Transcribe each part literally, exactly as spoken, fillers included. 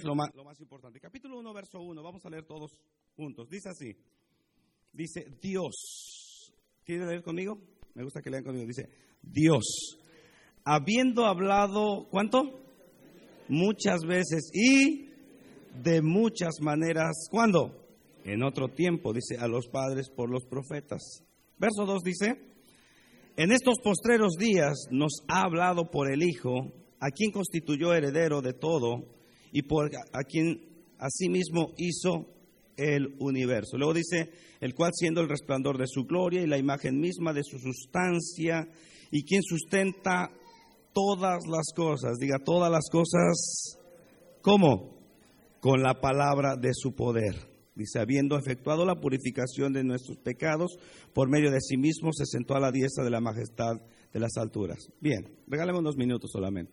lo más, lo más importante. Capítulo uno, verso uno, vamos a leer todos juntos. Dice así, dice Dios. ¿Quiere leer conmigo? Me gusta que lean conmigo. Dice Dios, habiendo hablado, ¿cuánto? Muchas veces y de muchas maneras. ¿Cuándo? En otro tiempo, dice, a los padres por los profetas. Verso dos dice, en estos postreros días nos ha hablado por el Hijo, a quien constituyó heredero de todo y por a quien asimismo hizo el universo. Luego dice, el cual siendo el resplandor de su gloria y la imagen misma de su sustancia, y quien sustenta todas las cosas, diga todas las cosas, ¿cómo? Con la palabra de su poder. Dice, habiendo efectuado la purificación de nuestros pecados, por medio de sí mismo se sentó a la diestra de la majestad de las alturas. Bien, regálame unos minutos solamente.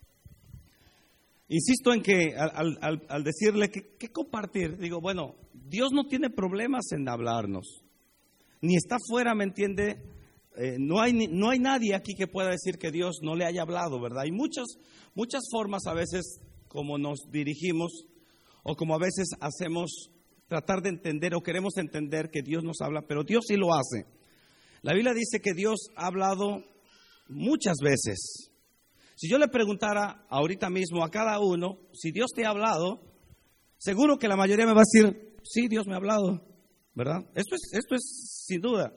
Insisto en que al, al, al decirle que, que compartir, digo, bueno, Dios no tiene problemas en hablarnos, ni está fuera, ¿me entiende? Eh, no hay, no hay nadie aquí que pueda decir que Dios no le haya hablado, ¿verdad? Hay muchas, muchas formas a veces como nos dirigimos o como a veces hacemos tratar de entender o queremos entender que Dios nos habla, pero Dios sí lo hace. La Biblia dice que Dios ha hablado muchas veces. Si yo le preguntara ahorita mismo a cada uno, si Dios te ha hablado, seguro que la mayoría me va a decir, sí, Dios me ha hablado, ¿verdad? Esto es, esto es sin duda.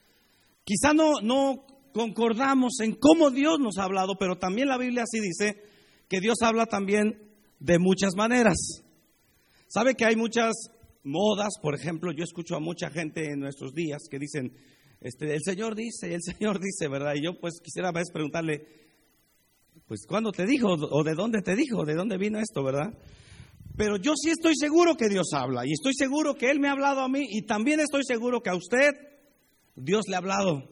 Quizá no, no concordamos en cómo Dios nos ha hablado, pero también la Biblia sí dice que Dios habla también de muchas maneras. ¿Sabe que hay muchas modas? Por ejemplo, yo escucho a mucha gente en nuestros días que dicen, este, el Señor dice, el Señor dice, ¿verdad? Y yo pues quisiera a veces preguntarle, pues ¿cuándo te dijo? ¿O de dónde te dijo? ¿De dónde vino esto, verdad? Pero yo sí estoy seguro que Dios habla, y estoy seguro que Él me ha hablado a mí, y también estoy seguro que a usted Dios le ha hablado.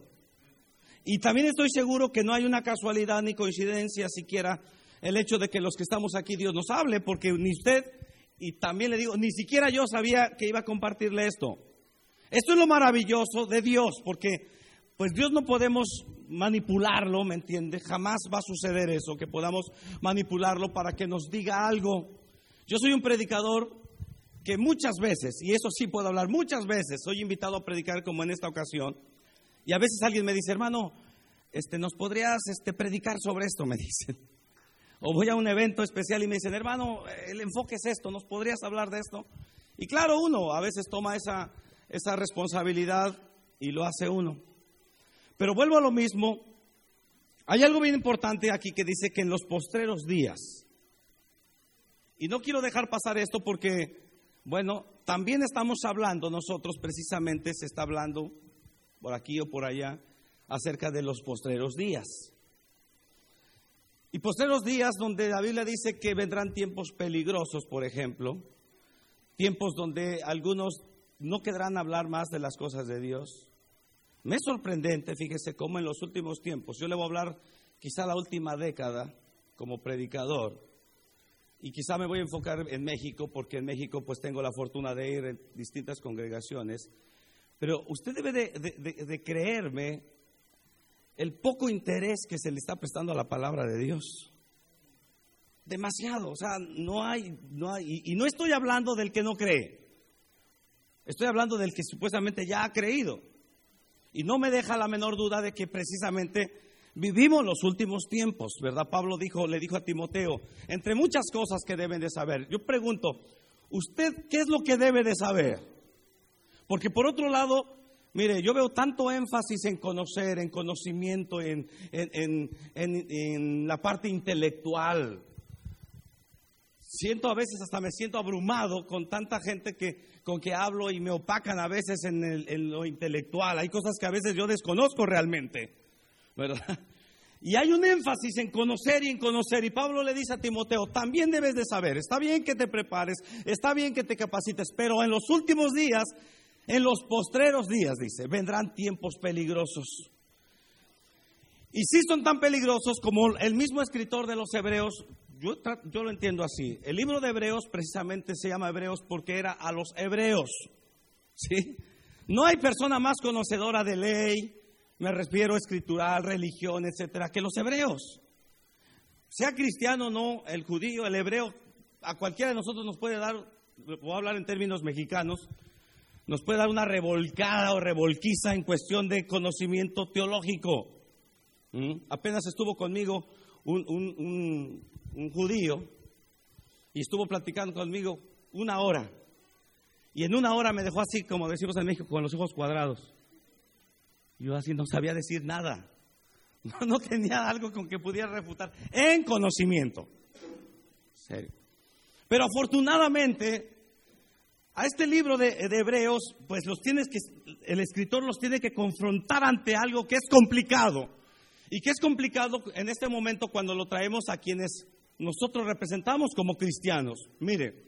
Y también estoy seguro que no hay una casualidad ni coincidencia siquiera el hecho de que los que estamos aquí Dios nos hable, porque ni usted, y también le digo, ni siquiera yo sabía que iba a compartirle esto. Esto es lo maravilloso de Dios, porque pues Dios no podemos manipularlo, ¿me entiende? Jamás va a suceder eso, que podamos manipularlo para que nos diga algo. Yo soy un predicador que muchas veces, y eso sí puedo hablar, muchas veces soy invitado a predicar como en esta ocasión, y a veces alguien me dice, hermano, este, ¿nos podrías este, predicar sobre esto? Me dicen. O voy a un evento especial y me dicen, hermano, el enfoque es esto, ¿nos podrías hablar de esto? Y claro, uno a veces toma esa, esa responsabilidad y lo hace uno. Pero vuelvo a lo mismo, hay algo bien importante aquí que dice que en los postreros días, y no quiero dejar pasar esto porque, bueno, también estamos hablando nosotros, precisamente se está hablando por aquí o por allá, acerca de los postreros días. Y postreros días donde la Biblia dice que vendrán tiempos peligrosos, por ejemplo, tiempos donde algunos no querrán hablar más de las cosas de Dios. Me es sorprendente, fíjese, cómo en los últimos tiempos, yo le voy a hablar quizá la última década como predicador, y quizá me voy a enfocar en México, porque en México pues tengo la fortuna de ir en distintas congregaciones, pero usted debe de, de, de, de creerme el poco interés que se le está prestando a la palabra de Dios. Demasiado, o sea, no hay, no hay, y, y no estoy hablando del que no cree, estoy hablando del que supuestamente ya ha creído. Y no me deja la menor duda de que precisamente vivimos los últimos tiempos, ¿verdad? Pablo dijo, le dijo a Timoteo, entre muchas cosas que deben de saber. Yo pregunto, ¿usted qué es lo que debe de saber? Porque por otro lado, mire, yo veo tanto énfasis en conocer, en conocimiento, en, en, en, en, en la parte intelectual. Siento a veces, hasta me siento abrumado con tanta gente que, con que hablo y me opacan a veces en, el, en lo intelectual. Hay cosas que a veces yo desconozco realmente, ¿verdad? Y hay un énfasis en conocer y en conocer. Y Pablo le dice a Timoteo, también debes de saber, está bien que te prepares, está bien que te capacites, pero en los últimos días, en los postreros días, dice, vendrán tiempos peligrosos. Y sí son tan peligrosos como el mismo escritor de los Hebreos. Yo, yo lo entiendo así. El libro de Hebreos precisamente se llama Hebreos porque era a los hebreos, ¿sí? No hay persona más conocedora de ley, me refiero a escritural, religión, etcétera, que los hebreos. Sea cristiano o no, el judío, el hebreo, a cualquiera de nosotros nos puede dar, voy a hablar en términos mexicanos, nos puede dar una revolcada o revolquiza en cuestión de conocimiento teológico. ¿Mm? Apenas estuvo conmigo un, un, un, un judío y estuvo platicando conmigo una hora. Y en una hora me dejó así, como decimos en México, con los ojos cuadrados. Yo así no sabía decir nada. No, no tenía algo con que pudiera refutar en conocimiento. Serio. Pero afortunadamente, a este libro de, de Hebreos, pues los tienes que, el escritor los tiene que confrontar ante algo que es complicado. Y que es complicado en este momento cuando lo traemos a quienes nosotros representamos como cristianos. Mire,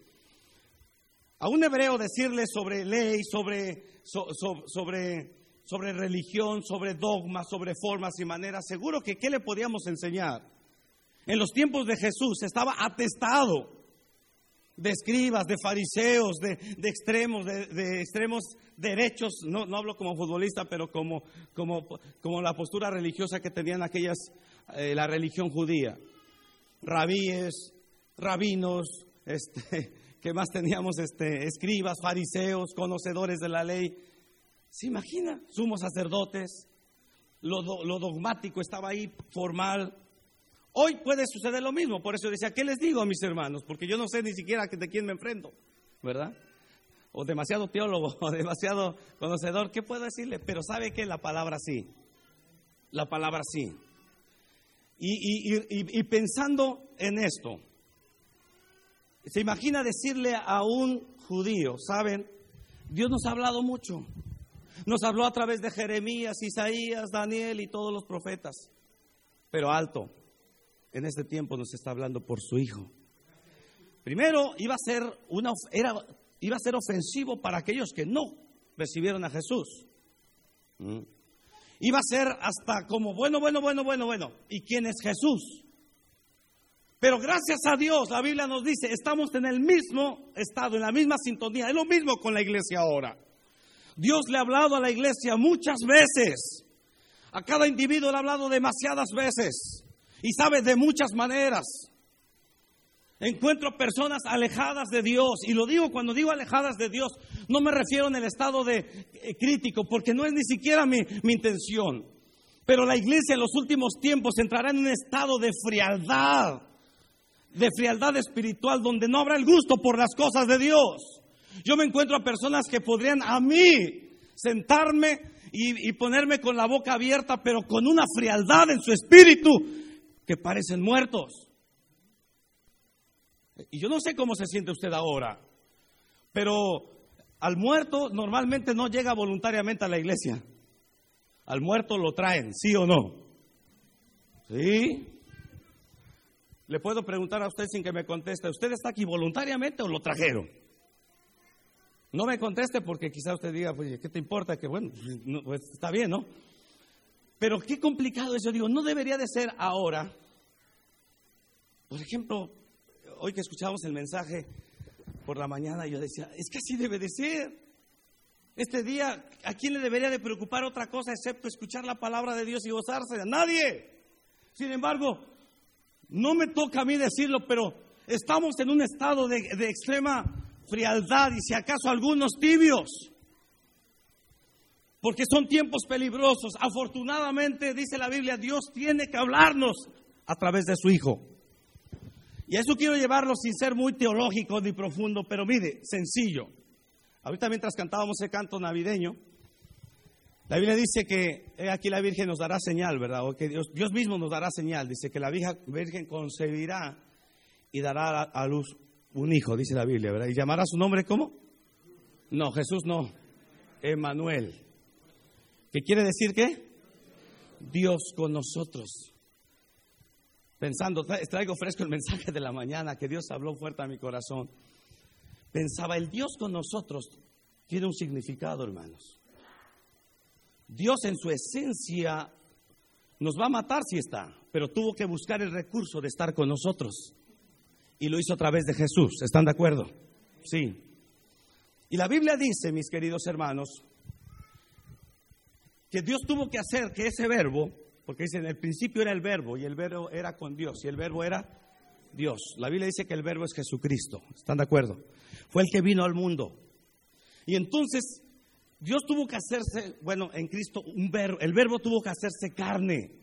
a un hebreo decirle sobre ley, sobre, so, so, sobre, sobre religión, sobre dogmas, sobre formas y maneras, seguro que ¿qué le podíamos enseñar? En los tiempos de Jesús estaba atestado de escribas, de fariseos, de, de extremos, de, de extremos derechos, no, no hablo como futbolista, pero como, como, como la postura religiosa que tenían aquellas, eh, la religión judía. Rabíes, rabinos, este... ¿Qué más teníamos? Este, escribas, fariseos, conocedores de la ley. ¿Se imagina? Sumos sacerdotes. Lo, do, lo dogmático estaba ahí, formal. Hoy puede suceder lo mismo. Por eso decía, ¿qué les digo a mis hermanos? Porque yo no sé ni siquiera de quién me enfrento, ¿verdad? O demasiado teólogo, o demasiado conocedor. ¿Qué puedo decirle? Pero ¿sabe qué? La palabra sí. La palabra sí. Y, y, y, y pensando en esto, se imagina decirle a un judío, ¿saben? Dios nos ha hablado mucho. Nos habló a través de Jeremías, Isaías, Daniel y todos los profetas. Pero alto, en este tiempo nos está hablando por su Hijo. Primero, iba a ser una, era, iba a ser ofensivo para aquellos que no recibieron a Jesús. ¿Mm? Iba a ser hasta como, bueno, bueno, bueno, bueno, bueno. ¿Y quién es Jesús? Pero gracias a Dios, la Biblia nos dice, estamos en el mismo estado, en la misma sintonía. Es lo mismo con la iglesia ahora. Dios le ha hablado a la iglesia muchas veces. A cada individuo le ha hablado demasiadas veces. Y sabe, de muchas maneras. Encuentro personas alejadas de Dios. Y lo digo, cuando digo alejadas de Dios, no me refiero en el estado de eh, crítico, porque no es ni siquiera mi, mi intención. Pero la iglesia en los últimos tiempos entrará en un estado de frialdad. De frialdad espiritual, donde no habrá el gusto por las cosas de Dios. Yo me encuentro a personas que podrían a mí sentarme y, y ponerme con la boca abierta, pero con una frialdad en su espíritu que parecen muertos. Y yo no sé cómo se siente usted ahora, pero al muerto normalmente no llega voluntariamente a la iglesia. Al muerto lo traen, ¿sí o no? ¿Sí? Le puedo preguntar a usted sin que me conteste, ¿usted está aquí voluntariamente o lo trajeron? No me conteste porque quizá usted diga, pues, ¿qué te importa? Que bueno, no, pues está bien, ¿no? Pero qué complicado es, yo digo, no debería de ser ahora. Por ejemplo, hoy que escuchábamos el mensaje por la mañana, yo decía, es que así debe de ser. Este día, ¿a quién le debería de preocupar otra cosa excepto escuchar la palabra de Dios y gozarse? A nadie. Sin embargo, no me toca a mí decirlo, pero estamos en un estado de, de extrema frialdad y si acaso algunos tibios, porque son tiempos peligrosos. Afortunadamente, dice la Biblia, Dios tiene que hablarnos a través de su Hijo. Y a eso quiero llevarlo sin ser muy teológico ni profundo, pero mire, sencillo. Ahorita mientras cantábamos el canto navideño, la Biblia dice que eh, aquí la Virgen nos dará señal, ¿verdad? O que Dios, Dios mismo nos dará señal. Dice que la Virgen concebirá y dará a, a luz un hijo, dice la Biblia, ¿verdad? ¿Y llamará su nombre cómo? No, Jesús no. Emmanuel. ¿Qué quiere decir qué? Dios con nosotros. Pensando, traigo fresco el mensaje de la mañana, que Dios habló fuerte a mi corazón. Pensaba, el Dios con nosotros tiene un significado, hermanos. Dios en su esencia nos va a matar si está, pero tuvo que buscar el recurso de estar con nosotros. Y lo hizo a través de Jesús. ¿Están de acuerdo? Sí. Y la Biblia dice, mis queridos hermanos, que Dios tuvo que hacer que ese verbo, porque dice, en el principio era el verbo, y el verbo era con Dios, y el verbo era Dios. La Biblia dice que el verbo es Jesucristo. ¿Están de acuerdo? Fue el que vino al mundo. Y entonces Dios tuvo que hacerse, bueno, en Cristo, un verbo, el verbo tuvo que hacerse carne.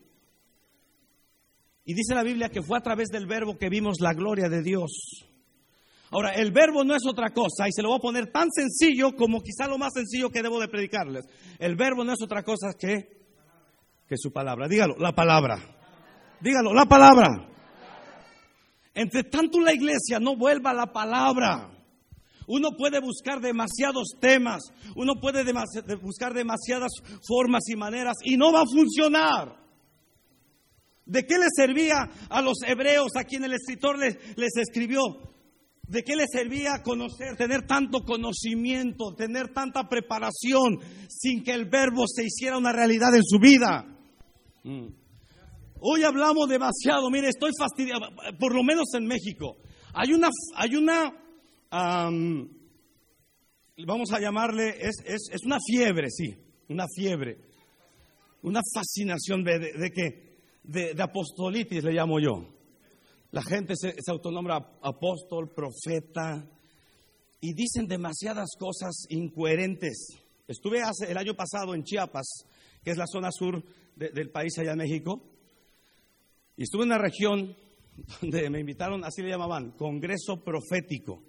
Y dice la Biblia que fue a través del verbo que vimos la gloria de Dios. Ahora, el verbo no es otra cosa, y se lo voy a poner tan sencillo como quizá lo más sencillo que debo de predicarles. El verbo no es otra cosa que, que su palabra. Dígalo, la palabra. Dígalo, la palabra. Entre tanto la iglesia no vuelva a la palabra. Uno puede buscar demasiados temas, uno puede demasi- buscar demasiadas formas y maneras y no va a funcionar. ¿De qué les servía a los hebreos a quien el escritor les, les escribió? ¿De qué les servía conocer, tener tanto conocimiento, tener tanta preparación sin que el verbo se hiciera una realidad en su vida? Mm. Hoy hablamos demasiado, mire, estoy fastidiado, por lo menos en México. Hay una, hay una, um, vamos a llamarle, es, es, es una fiebre, sí, una fiebre, una fascinación de, de, de que, de, de apostolitis le llamo yo. La gente se, se autonombra apóstol, profeta, y dicen demasiadas cosas incoherentes. Estuve hace, el año pasado en Chiapas, que es la zona sur de, del país allá en México, y estuve en una región donde me invitaron, así le llamaban, Congreso Profético.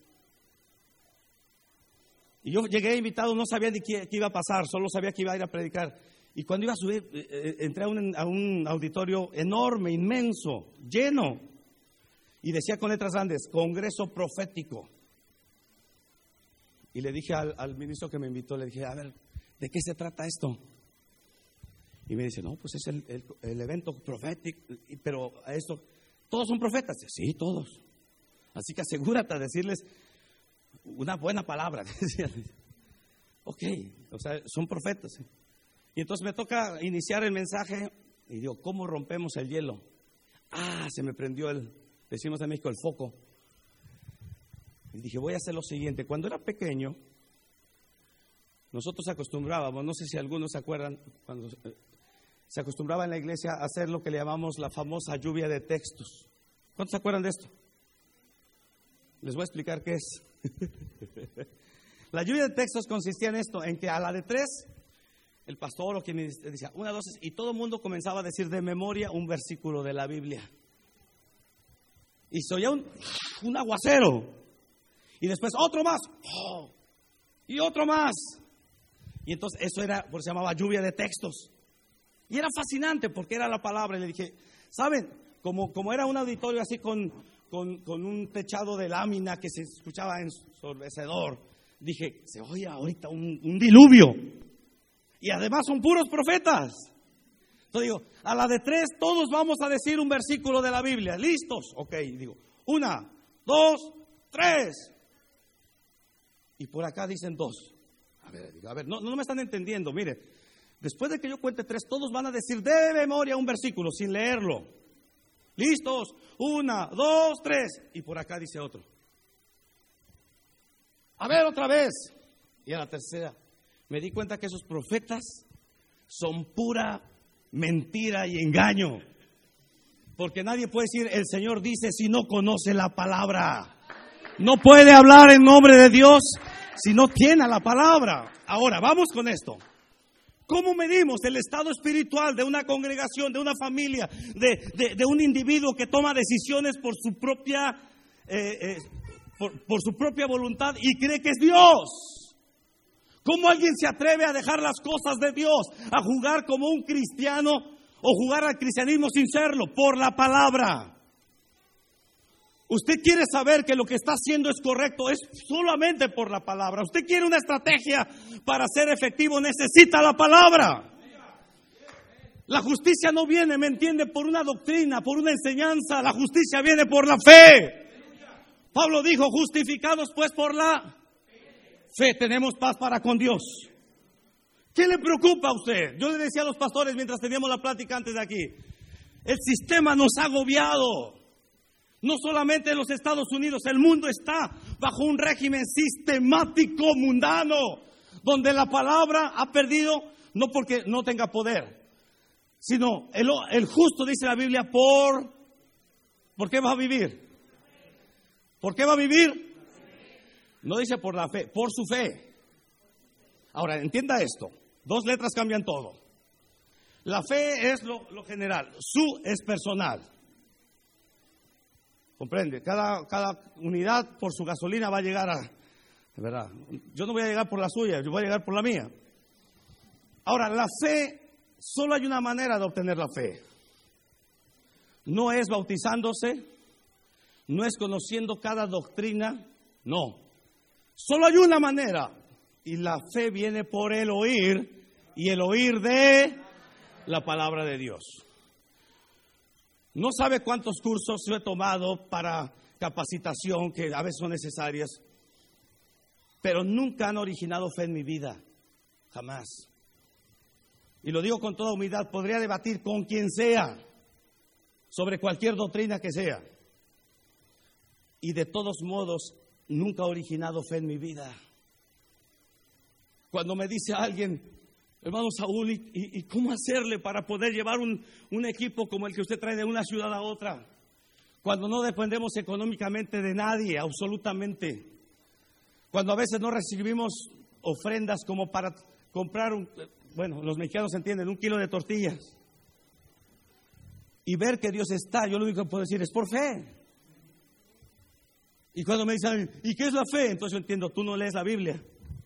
Y yo llegué invitado, no sabía ni qué, qué iba a pasar, solo sabía que iba a ir a predicar. Y cuando iba a subir, eh, entré a un, a un auditorio enorme, inmenso, lleno. Y decía con letras grandes, Congreso Profético. Y le dije al, al ministro que me invitó, le dije, a ver, ¿de qué se trata esto? Y me dice, no, pues es el, el, el evento profético, pero a esto, ¿todos son profetas? Sí, todos. Así que asegúrate de decirles una buena palabra. Ok, o sea, son profetas. Y entonces me toca iniciar el mensaje y digo, ¿cómo rompemos el hielo? Ah, se me prendió el, decimos en México, el foco. Y dije, voy a hacer lo siguiente. Cuando era pequeño, nosotros acostumbrábamos, no sé si algunos se acuerdan, cuando se acostumbraba en la iglesia a hacer lo que le llamamos la famosa lluvia de textos. ¿Cuántos se acuerdan de esto? Les voy a explicar qué es. La lluvia de textos consistía en esto, en que a la de tres, el pastor o quien decía, una, dos, y todo el mundo comenzaba a decir de memoria un versículo de la Biblia. Y se oía un, un aguacero. Y después otro más. Oh, y otro más. Y entonces eso era, por se llamaba lluvia de textos. Y era fascinante porque era la palabra. Y le dije, ¿saben? Como, como era un auditorio así con, con, con un techado de lámina que se escuchaba ensordecedor, dije, se oye ahorita un, un diluvio. Y además son puros profetas. Entonces digo, a la de tres todos vamos a decir un versículo de la Biblia. ¿Listos? Ok, digo, una, dos, tres. Y por acá dicen dos. A ver, digo, a ver, no, no me están entendiendo. Mire, después de que yo cuente tres, todos van a decir de memoria un versículo sin leerlo. ¿Listos? Una, dos, tres. Y por acá dice otro. A ver, otra vez. Y a la tercera, me di cuenta que esos profetas son pura mentira y engaño. Porque nadie puede decir, el Señor dice, si no conoce la palabra. No puede hablar en nombre de Dios si no tiene la palabra. Ahora, vamos con esto. ¿Cómo medimos el estado espiritual de una congregación, de una familia, de, de, de un individuo que toma decisiones por su propia, eh, eh, por, por su propia voluntad y cree que es Dios? ¿Cómo alguien se atreve a dejar las cosas de Dios, a jugar como un cristiano o jugar al cristianismo sin serlo? Por la palabra. Usted quiere saber que lo que está haciendo es correcto, es solamente por la palabra. Usted quiere una estrategia para ser efectivo, necesita la palabra. La justicia no viene, ¿me entiende?, por una doctrina, por una enseñanza. La justicia viene por la fe. Pablo dijo, justificados pues por la fe, tenemos paz para con Dios. ¿Qué le preocupa a usted? Yo le decía a los pastores mientras teníamos la plática antes de aquí, el sistema nos ha agobiado. No solamente en los Estados Unidos, el mundo está bajo un régimen sistemático mundano, donde la palabra ha perdido, no porque no tenga poder, sino el, el justo, dice la Biblia, por, ¿por qué va a vivir? ¿Por qué va a vivir? No dice por la fe, por su fe. Ahora, entienda esto. Dos letras cambian todo. La fe es lo, lo general, su es personal. ¿Comprende? Cada, cada unidad por su gasolina va a llegar a... ¿Verdad? Yo no voy a llegar por la suya, yo voy a llegar por la mía. Ahora, la fe, solo hay una manera de obtener la fe. No es bautizándose, no es conociendo cada doctrina, no. Solo hay una manera, y la fe viene por el oír, y el oír de la palabra de Dios. No sabe cuántos cursos yo he tomado para capacitación, que a veces son necesarias, pero nunca han originado fe en mi vida, jamás. Y lo digo con toda humildad, podría debatir con quien sea, sobre cualquier doctrina que sea. Y de todos modos, nunca ha originado fe en mi vida. Cuando me dice alguien, hermano Saúl, ¿y, y cómo hacerle para poder llevar un, un equipo como el que usted trae de una ciudad a otra? Cuando no dependemos económicamente de nadie, absolutamente. Cuando a veces no recibimos ofrendas como para comprar, un, bueno, los mexicanos entienden, un kilo de tortillas. Y ver que Dios está, yo lo único que puedo decir es por fe. Y cuando me dicen, ¿y qué es la fe? Entonces yo entiendo, tú no lees la Biblia.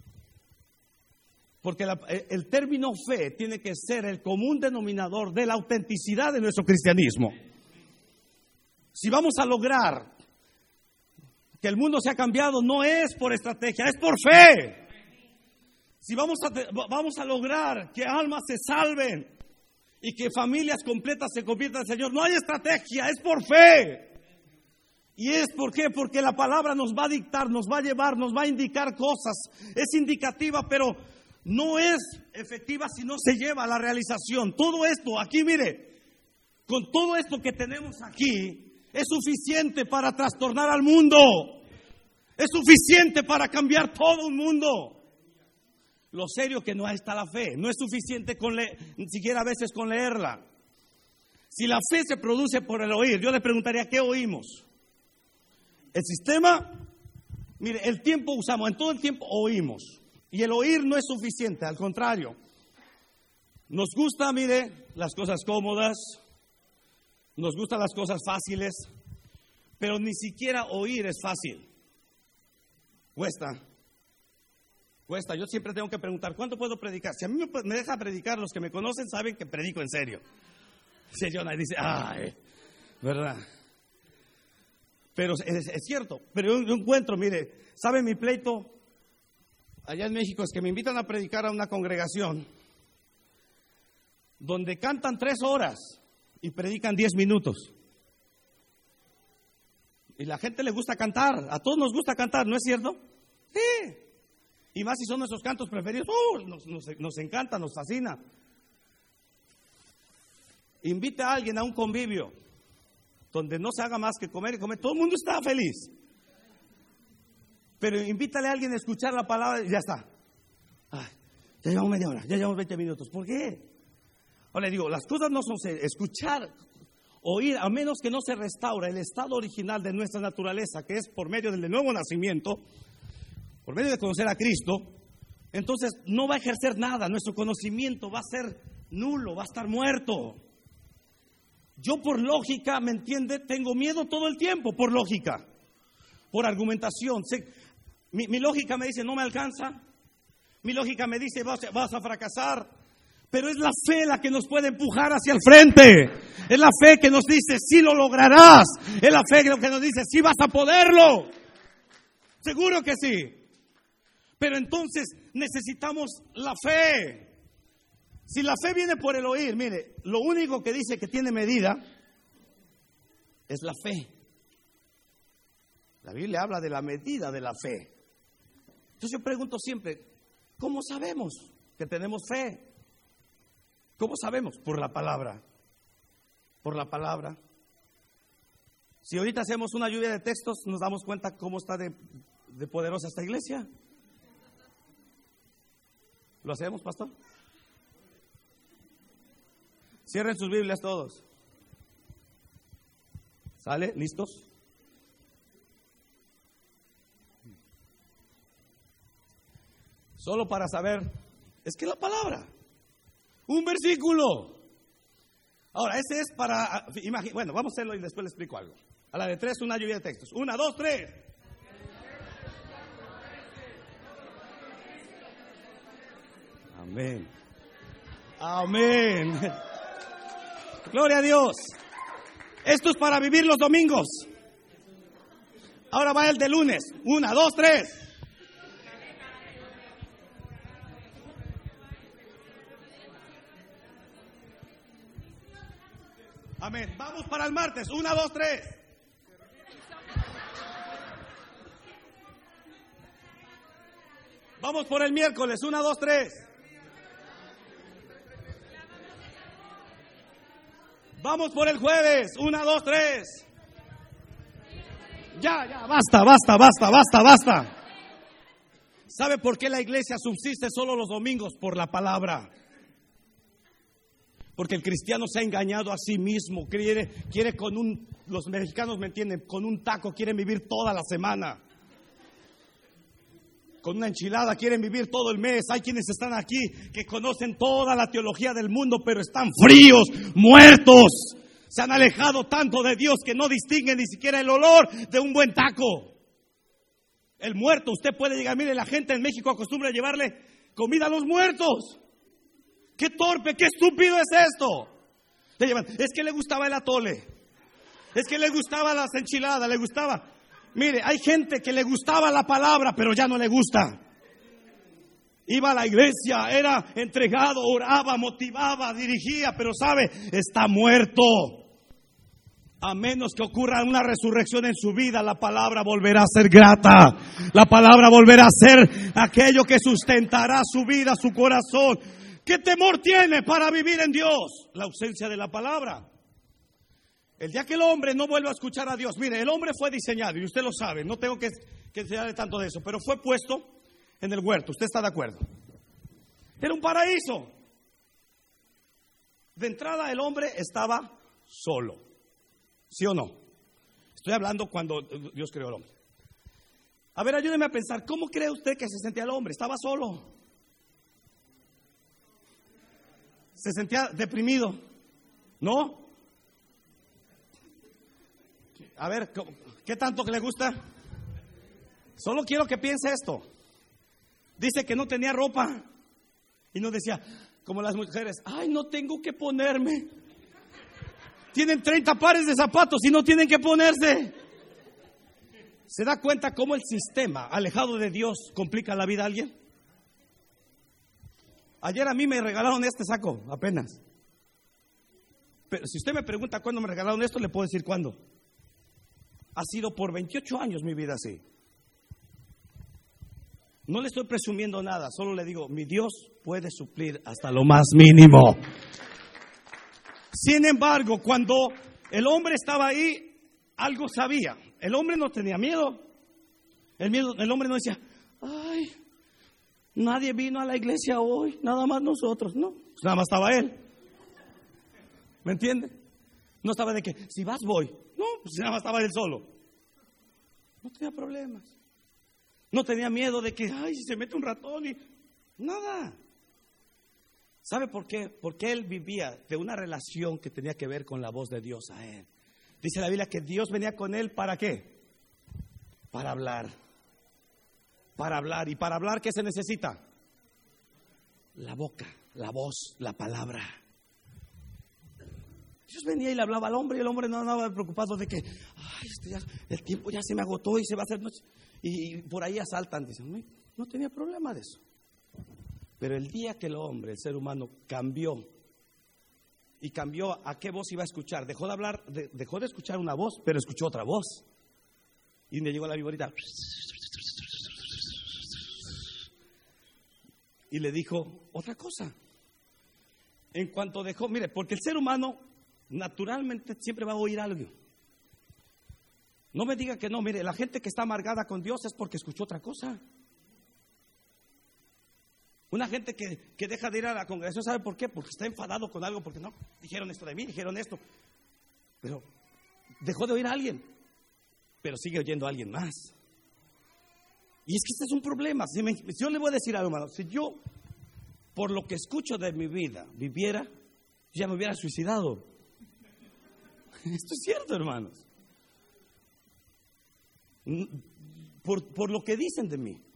Porque la, el término fe tiene que ser el común denominador de la autenticidad de nuestro cristianismo. Si vamos a lograr que el mundo sea cambiado, no es por estrategia, es por fe. Si vamos a, vamos a lograr que almas se salven y que familias completas se conviertan al Señor, no hay estrategia, es por fe. ¿Y es por qué? Porque la palabra nos va a dictar, nos va a llevar, nos va a indicar cosas. Es indicativa, pero no es efectiva si no se lleva a la realización. Todo esto, aquí mire, con todo esto que tenemos aquí, es suficiente para trastornar al mundo. Es suficiente para cambiar todo un mundo. Lo serio que no está la fe. No es suficiente con le- ni siquiera a veces con leerla. Si la fe se produce por el oír, yo le preguntaría, ¿qué oímos? El sistema, mire, el tiempo usamos, en todo el tiempo oímos. Y el oír no es suficiente, al contrario. Nos gusta, mire, las cosas cómodas, nos gustan las cosas fáciles, pero ni siquiera oír es fácil. Cuesta, cuesta. Yo siempre tengo que preguntar, ¿cuánto puedo predicar? Si a mí me, me deja predicar, los que me conocen saben que predico en serio. Señora dice, ay, ¿verdad? Pero es, es cierto, pero yo encuentro, mire, ¿sabe mi pleito? Allá en México es que me invitan a predicar a una congregación donde cantan tres horas y predican diez minutos. Y la gente le gusta cantar, a todos nos gusta cantar, ¿no es cierto? Sí. Y más si son nuestros cantos preferidos, ¡uh! nos, nos, nos encanta, nos fascina. Invita a alguien a un convivio donde no se haga más que comer y comer, todo el mundo está feliz. Pero invítale a alguien a escuchar la palabra y ya está. Ay, ya llevamos media hora, ya llevamos veinte minutos. ¿Por qué? Ahora le digo, las cosas no son escuchar, oír, a menos que no se restaure el estado original de nuestra naturaleza, que es por medio del nuevo nacimiento, por medio de conocer a Cristo, entonces no va a ejercer nada, nuestro conocimiento va a ser nulo, va a estar muerto. Yo por lógica, ¿me entiende? Tengo miedo todo el tiempo, por lógica, por argumentación. Sé, mi, mi lógica me dice, no me alcanza. Mi lógica me dice, vas, vas a fracasar. Pero es la fe la que nos puede empujar hacia el frente. Es la fe que nos dice, sí lo lograrás. Es la fe que nos dice, sí vas a poderlo. Seguro que sí. Pero entonces necesitamos la fe. Si la fe viene por el oír, mire, lo único que dice que tiene medida es la fe. La Biblia habla de la medida de la fe. Entonces yo pregunto siempre, ¿cómo sabemos que tenemos fe? ¿Cómo sabemos? Por la palabra. Por la palabra. Si ahorita hacemos una lluvia de textos, nos damos cuenta cómo está de, de poderosa esta iglesia. ¿Lo hacemos, pastor? Cierren sus Biblias todos. ¿Sale? ¿Listos? Solo para saber, es que la palabra, un versículo. Ahora, ese es para, imagina, bueno, vamos a hacerlo y después le explico algo. A la de tres, una lluvia de textos. Una, dos, tres. Amén. Amén. Gloria a Dios. Esto es para vivir los domingos. Ahora va el de lunes. Una, dos, tres. Amén. Vamos para el martes. Una, dos, tres. Vamos por el miércoles. Una, dos, tres. Vamos por el jueves. Una, dos, tres. Ya, ya, basta, basta, basta, basta, basta. ¿Sabe por qué la iglesia subsiste solo los domingos? Por la palabra. Porque el cristiano se ha engañado a sí mismo. Quiere, quiere con un, los mexicanos me entienden, con un taco quieren vivir toda la semana. Con una enchilada quieren vivir todo el mes. Hay quienes están aquí que conocen toda la teología del mundo, pero están fríos, muertos. Se han alejado tanto de Dios que no distinguen ni siquiera el olor de un buen taco. El muerto, usted puede llegar, mire, la gente en México acostumbra a llevarle comida a los muertos. ¡Qué torpe, qué estúpido es esto! Le llevan, es que le gustaba el atole, es que le gustaba las enchiladas, le gustaba. Mire, hay gente que le gustaba la palabra, pero ya no le gusta. Iba a la iglesia, era entregado, oraba, motivaba, dirigía, pero sabe, está muerto. A menos que ocurra una resurrección en su vida, la palabra volverá a ser grata. La palabra volverá a ser aquello que sustentará su vida, su corazón. ¿Qué temor tiene para vivir en Dios? La ausencia de la palabra. El día que el hombre no vuelva a escuchar a Dios, mire, el hombre fue diseñado, y usted lo sabe, no tengo que, que enseñarle tanto de eso, pero fue puesto en el huerto, ¿usted está de acuerdo? Era un paraíso. De entrada el hombre estaba solo, ¿sí o no? Estoy hablando cuando Dios creó al hombre. A ver, ayúdeme a pensar, ¿cómo cree usted que se sentía el hombre? Estaba solo. Se sentía deprimido, ¿no? A ver, ¿qué tanto que le gusta? Solo quiero que piense esto. Dice que no tenía ropa y no decía, como las mujeres, ay, no tengo que ponerme. Tienen treinta pares de zapatos y no tienen que ponerse. ¿Se da cuenta cómo el sistema alejado de Dios complica la vida a alguien? Ayer a mí me regalaron este saco, apenas. Pero si usted me pregunta cuándo me regalaron esto, le puedo decir cuándo. Ha sido por veintiocho años mi vida así. No le estoy presumiendo nada, solo le digo, mi Dios puede suplir hasta lo más mínimo. Sin embargo, cuando el hombre estaba ahí, algo sabía. El hombre no tenía miedo. El, miedo, el hombre no decía, ay, nadie vino a la iglesia hoy, nada más nosotros. No, pues nada más estaba él. ¿Me entiende? No estaba de que, si vas voy. No, pues nada más estaba él solo. No tenía problemas. No tenía miedo de que, ay, si se mete un ratón y... Nada. ¿Sabe por qué? Porque él vivía de una relación que tenía que ver con la voz de Dios a él. Dice la Biblia que Dios venía con él, ¿para qué? Para hablar. Para hablar. ¿Y para hablar qué se necesita? La boca, la voz, la palabra. Dios venía y le hablaba al hombre y el hombre no andaba preocupado de que, ay, este ya, el tiempo ya se me agotó y se va a hacer noche. Y por ahí asaltan, dicen, no, no tenía problema de eso. Pero el día que el hombre, el ser humano, cambió, y cambió a qué voz iba a escuchar, dejó de hablar, de, dejó de escuchar una voz, pero escuchó otra voz. Y le llegó la viborita y le dijo otra cosa. En cuanto dejó, mire, porque el ser humano naturalmente siempre va a oír algo. No me diga que no, mire, la gente que está amargada con Dios es porque escuchó otra cosa. Una gente que, que deja de ir a la congregación, ¿sabe por qué? Porque está enfadado con algo, porque no, dijeron esto de mí, dijeron esto. Pero dejó de oír a alguien, pero sigue oyendo a alguien más. Y es que este es un problema. Si, me, si yo le voy a decir algo, hermano, si yo, por lo que escucho de mi vida, viviera, ya me hubiera suicidado. Esto es cierto, hermanos. Por, por lo que dicen de mí,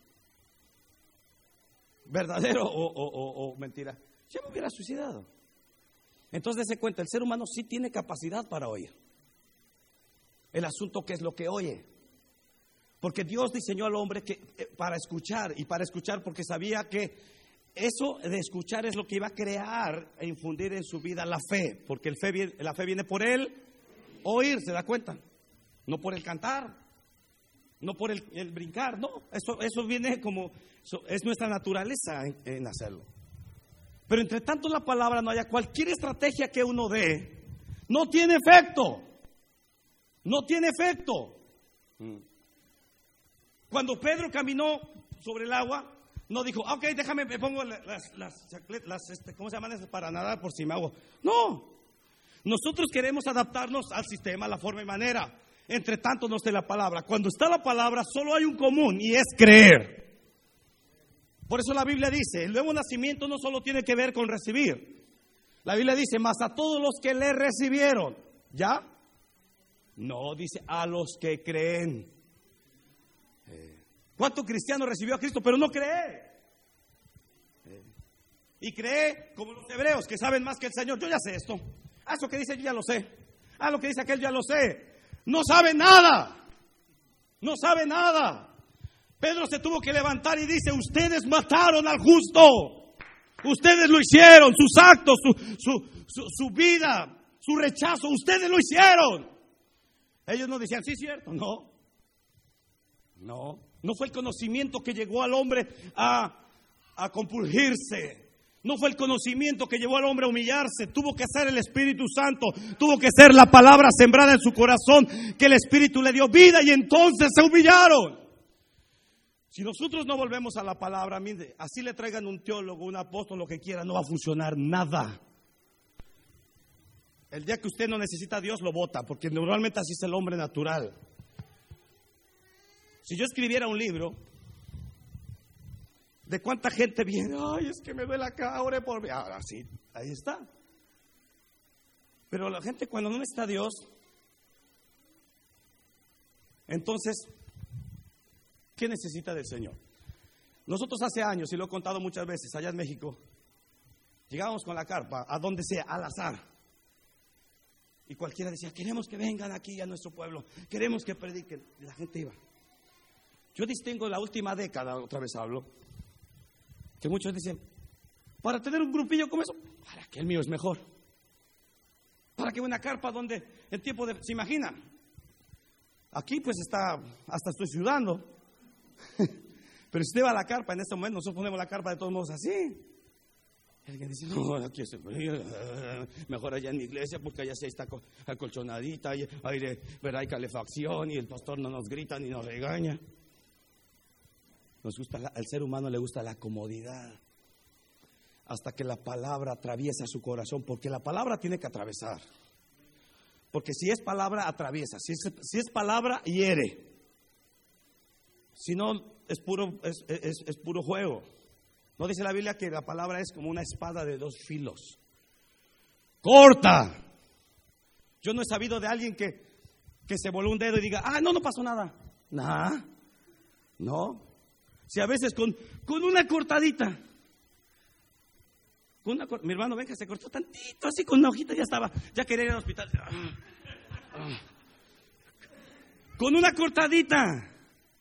verdadero o, o, o, o mentira, ya me hubiera suicidado. Entonces, dése cuenta, el ser humano sí tiene capacidad para oír. El asunto que es lo que oye. Porque Dios diseñó al hombre que, eh, para escuchar, y para escuchar porque sabía que eso de escuchar es lo que iba a crear e infundir en su vida la fe. Porque el fe viene, la fe viene por el oír, ¿se da cuenta? No por el cantar, no por el, el brincar, no. Eso, eso viene como, eso es nuestra naturaleza en, en hacerlo. Pero entre tanto la palabra no haya, cualquier estrategia que uno dé, no tiene efecto. No tiene efecto. Cuando Pedro caminó sobre el agua, no dijo, ok, déjame, me pongo las, las, las este, ¿cómo se llaman esas? Para nadar por si me hago. No, nosotros queremos adaptarnos al sistema, a la forma y manera. Entre tanto nos dé la palabra. Cuando está la palabra, solo hay un común y es creer. Por eso la Biblia dice, el nuevo nacimiento no solo tiene que ver con recibir. La Biblia dice, mas a todos los que le recibieron, ¿ya? No, dice, a los que creen. Eh, ¿Cuánto cristiano recibió a Cristo pero no cree? Eh, y cree como los hebreos que saben más que el Señor. Yo ya sé esto. Ah, eso que dice yo ya lo sé. Ah, lo que dice aquel ya lo sé. No sabe nada. No sabe nada. Pedro se tuvo que levantar y dice, ustedes mataron al justo. Ustedes lo hicieron, sus actos, su, su, su, su vida, su rechazo, ustedes lo hicieron. Ellos no decían, sí, cierto, no. No, no fue el conocimiento que llegó al hombre a, a compulgirse. No fue el conocimiento que llevó al hombre a humillarse. Tuvo que ser el Espíritu Santo. Tuvo que ser la palabra sembrada en su corazón, que el Espíritu le dio vida y entonces se humillaron. Si nosotros no volvemos a la palabra, mire, así le traigan un teólogo, un apóstol, lo que quiera, no va a funcionar nada. El día que usted no necesita a Dios, lo bota, porque normalmente así es el hombre natural. Si yo escribiera un libro, ¿de cuánta gente viene? Ay, es que me duele acá, ore por mí. Ahora sí, ahí está. Pero la gente cuando no necesita a Dios, entonces, ¿qué necesita del Señor? Nosotros hace años, y lo he contado muchas veces, allá en México, llegábamos con la carpa, a donde sea, al azar. Y cualquiera decía, queremos que vengan aquí a nuestro pueblo, queremos que prediquen. Y la gente iba. Yo distingo la última década, otra vez hablo, que muchos dicen, para tener un grupillo como eso, para que el mío es mejor. Para que una carpa donde el tiempo de... ¿Se imagina? Aquí pues está, hasta estoy sudando. Pero si usted va a la carpa en este momento, nosotros ponemos la carpa de todos modos así. Y alguien dice, no, aquí es mejor allá en mi iglesia porque allá sí está acolchonadita, hay aire, ¿verdad? Hay calefacción y el pastor no nos grita ni nos regaña. Nos gusta la, al ser humano le gusta la comodidad. Hasta que la palabra atraviesa su corazón, porque la palabra tiene que atravesar. Porque si es palabra, atraviesa. Si es, si es palabra, hiere. Si no, es puro, es, es, es puro juego. ¿No dice la Biblia que la palabra es como una espada de dos filos? ¡Corta! Yo no he sabido de alguien que, que se voló un dedo y diga, ah, no, no pasó nada. Nah, no. Si a veces con, con una cortadita, con una, mi hermano, ven que se cortó tantito, así con una hojita ya estaba, ya quería ir al hospital. Con una cortadita.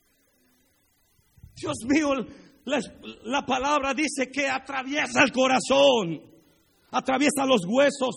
Dios mío, la, la palabra dice que atraviesa el corazón, atraviesa los huesos,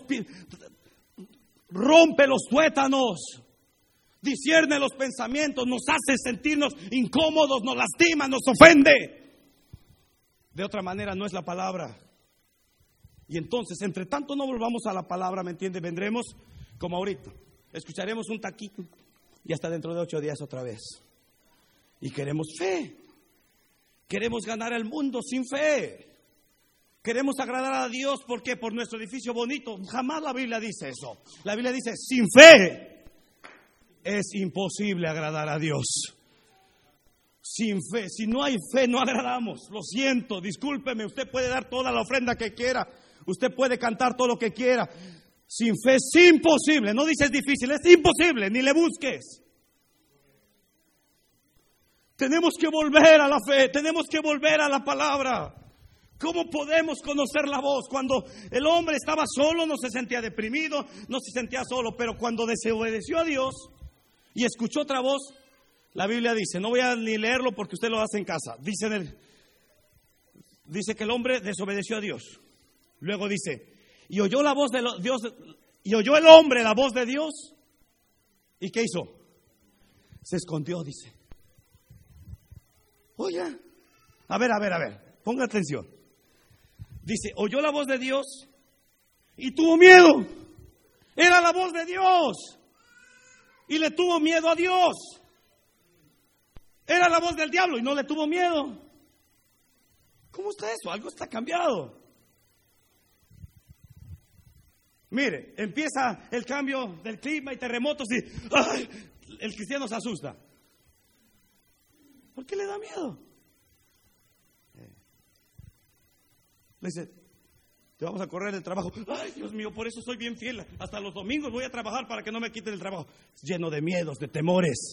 rompe los tuétanos, discierne los pensamientos, nos hace sentirnos incómodos, nos lastima, nos ofende. De otra manera no es la palabra. Y entonces, entre tanto no volvamos a la palabra, ¿me entiende? Vendremos como ahorita, escucharemos un taquito y hasta dentro de ocho días otra vez. Y queremos fe. Queremos ganar el mundo sin fe. Queremos agradar a Dios, ¿por qué? Por nuestro edificio bonito. Jamás la Biblia dice eso. La Biblia dice, sin fe es imposible agradar a Dios. Sin fe, si no hay fe, no agradamos. Lo siento, discúlpeme, usted puede dar toda la ofrenda que quiera, usted puede cantar todo lo que quiera. Sin fe es imposible, no dices difícil, es imposible, ni le busques. Tenemos que volver a la fe, tenemos que volver a la palabra. ¿Cómo podemos conocer la voz? Cuando el hombre estaba solo, no se sentía deprimido, no se sentía solo, pero cuando desobedeció a Dios y escuchó otra voz, la Biblia dice, no voy a ni leerlo porque usted lo hace en casa, dice, en el, dice que el hombre desobedeció a Dios. Luego dice, y oyó la voz de lo, Dios, y oyó el hombre la voz de Dios, ¿y qué hizo? Se escondió, dice. Oye, a ver, a ver, a ver, ponga atención. Dice, oyó la voz de Dios y tuvo miedo. Era la voz de Dios y le tuvo miedo a Dios. Era la voz del diablo y no le tuvo miedo. ¿Cómo está eso? Algo está cambiado. Mire, empieza el cambio del clima y terremotos y ¡ay! El cristiano se asusta. ¿Por qué le da miedo? Le dice, te vamos a correr el trabajo. Ay, Dios mío, por eso soy bien fiel. Hasta los domingos voy a trabajar para que no me quiten el trabajo. Lleno de miedos, de temores.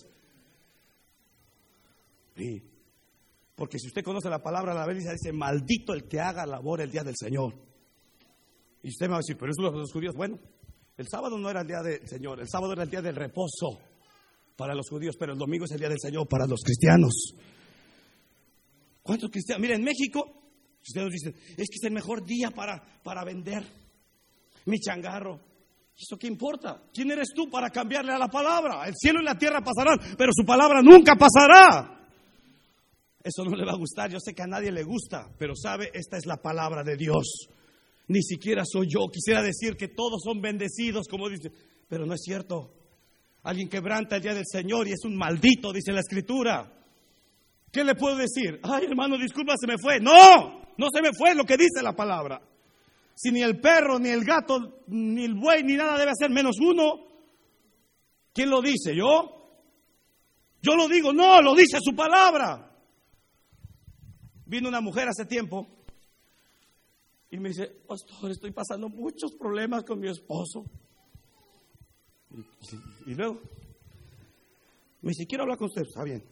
Sí. Porque si usted conoce la palabra, la Biblia dice, maldito el que haga labor el día del Señor. Y usted me va a decir, pero eso los judíos. Bueno, el sábado no era el día del Señor, el sábado era el día del reposo para los judíos, pero el domingo es el día del Señor para los cristianos. ¿Cuántos cristianos? Mira, en México, ustedes dicen, es que es el mejor día para, para vender mi changarro. ¿Eso qué importa? ¿Quién eres tú para cambiarle a la palabra? El cielo y la tierra pasarán, pero su palabra nunca pasará. Eso no le va a gustar, yo sé que a nadie le gusta, pero sabe, esta es la palabra de Dios. Ni siquiera soy yo, quisiera decir que todos son bendecidos, como dice, pero no es cierto. Alguien quebranta el día del Señor y es un maldito, dice la Escritura. ¿Qué le puedo decir? Ay, hermano, disculpa, se me fue. No, no se me fue, lo que dice la palabra. Si ni el perro, ni el gato, ni el buey, ni nada debe hacer, menos uno. ¿Quién lo dice? ¿Yo? Yo lo digo, no, lo dice su palabra. Vino una mujer hace tiempo y me dice, pastor, estoy pasando muchos problemas con mi esposo. Y, y luego me dice, quiero hablar con usted. Está bien.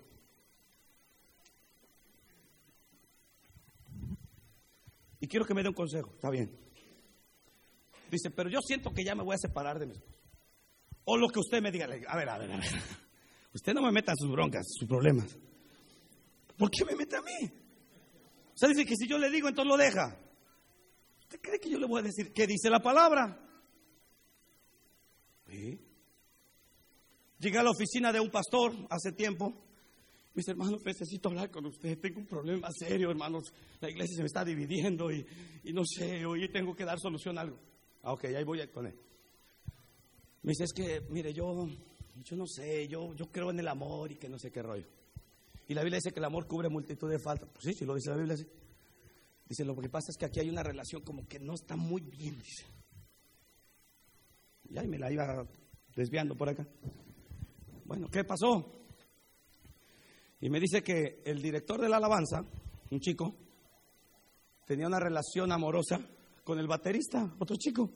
Y quiero que me dé un consejo. Está bien. Dice, pero yo siento que ya me voy a separar de mi esposo. O lo que usted me diga. A ver, a ver, a ver. Usted no me meta en sus broncas, sus problemas. ¿Por qué me mete a mí? O sea, dice que si yo le digo, entonces lo deja. ¿Usted cree que yo le voy a decir qué dice la palabra? ¿Sí? Llegué a la oficina de un pastor hace tiempo. Me dice, hermano, necesito hablar con usted. Tengo un problema serio, hermanos. La iglesia se me está dividiendo y, y no sé, hoy tengo que dar solución a algo. Ah, ok, ahí voy con él. Me dice, es que, mire, yo, yo no sé, yo, yo creo en el amor y que no sé qué rollo. Y la Biblia dice que el amor cubre multitud de faltas. Pues sí, sí lo dice la Biblia, sí. Dice, lo que pasa es que aquí hay una relación como que no está muy bien, dice. Y ahí me la iba desviando por acá. Bueno, ¿qué pasó? Y me dice que el director de la alabanza, un chico, tenía una relación amorosa con el baterista, otro chico.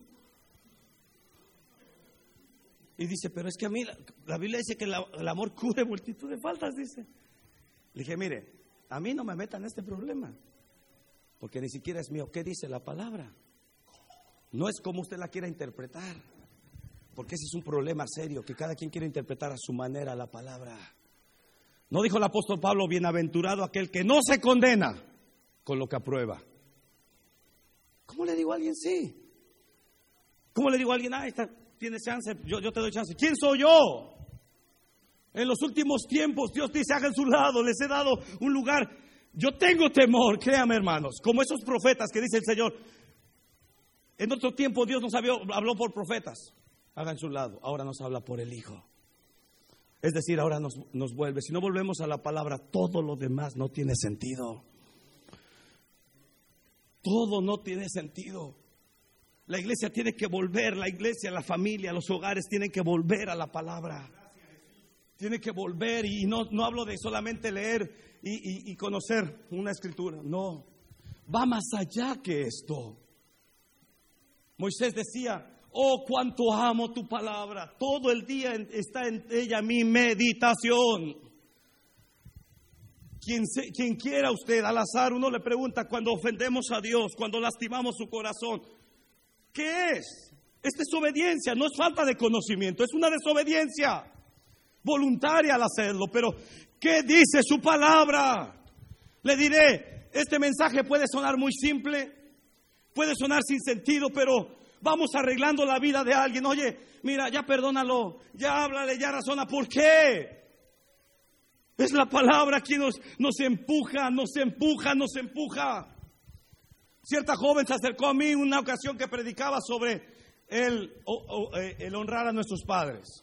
Y dice, pero es que a mí, la, la Biblia dice que la, el amor cubre multitud de faltas, dice. Le dije, mire, a mí no me metan en este problema, porque ni siquiera es mío. ¿Qué dice la palabra? No es como usted la quiera interpretar, porque ese es un problema serio, que cada quien quiere interpretar a su manera la palabra. ¿No dijo el apóstol Pablo, bienaventurado aquel que no se condena con lo que aprueba? ¿Cómo le digo a alguien sí? ¿Cómo le digo a alguien, ah, está, tienes chance, yo, yo te doy chance? ¿Quién soy yo? En los últimos tiempos Dios dice, hagan su lado, les he dado un lugar. Yo tengo temor, créame hermanos, como esos profetas que dice el Señor. En otro tiempo Dios nos habló, habló por profetas, hagan su lado, ahora nos habla por el Hijo. Es decir, ahora nos, nos vuelve. Si no volvemos a la palabra, todo lo demás no tiene sentido. Todo no tiene sentido. La iglesia tiene que volver, la iglesia, la familia, los hogares tienen que volver a la palabra. Tiene que volver, y no, no hablo de solamente leer y, y, y conocer una escritura. No, va más allá que esto. Moisés decía: oh, cuánto amo tu palabra. Todo el día está en ella mi meditación. Quien, se, quien quiera usted, al azar, uno le pregunta cuando ofendemos a Dios, cuando lastimamos su corazón, ¿qué es? Esta es obediencia, no es falta de conocimiento, es una desobediencia voluntaria al hacerlo. Pero ¿qué dice su palabra? Le diré, este mensaje puede sonar muy simple, puede sonar sin sentido, pero vamos arreglando la vida de alguien. Oye, mira, ya perdónalo, ya háblale, ya razona. ¿Por qué? Es la palabra quien nos, nos empuja, nos empuja, nos empuja. Cierta joven se acercó a mí en una ocasión que predicaba sobre el, o, o, el honrar a nuestros padres.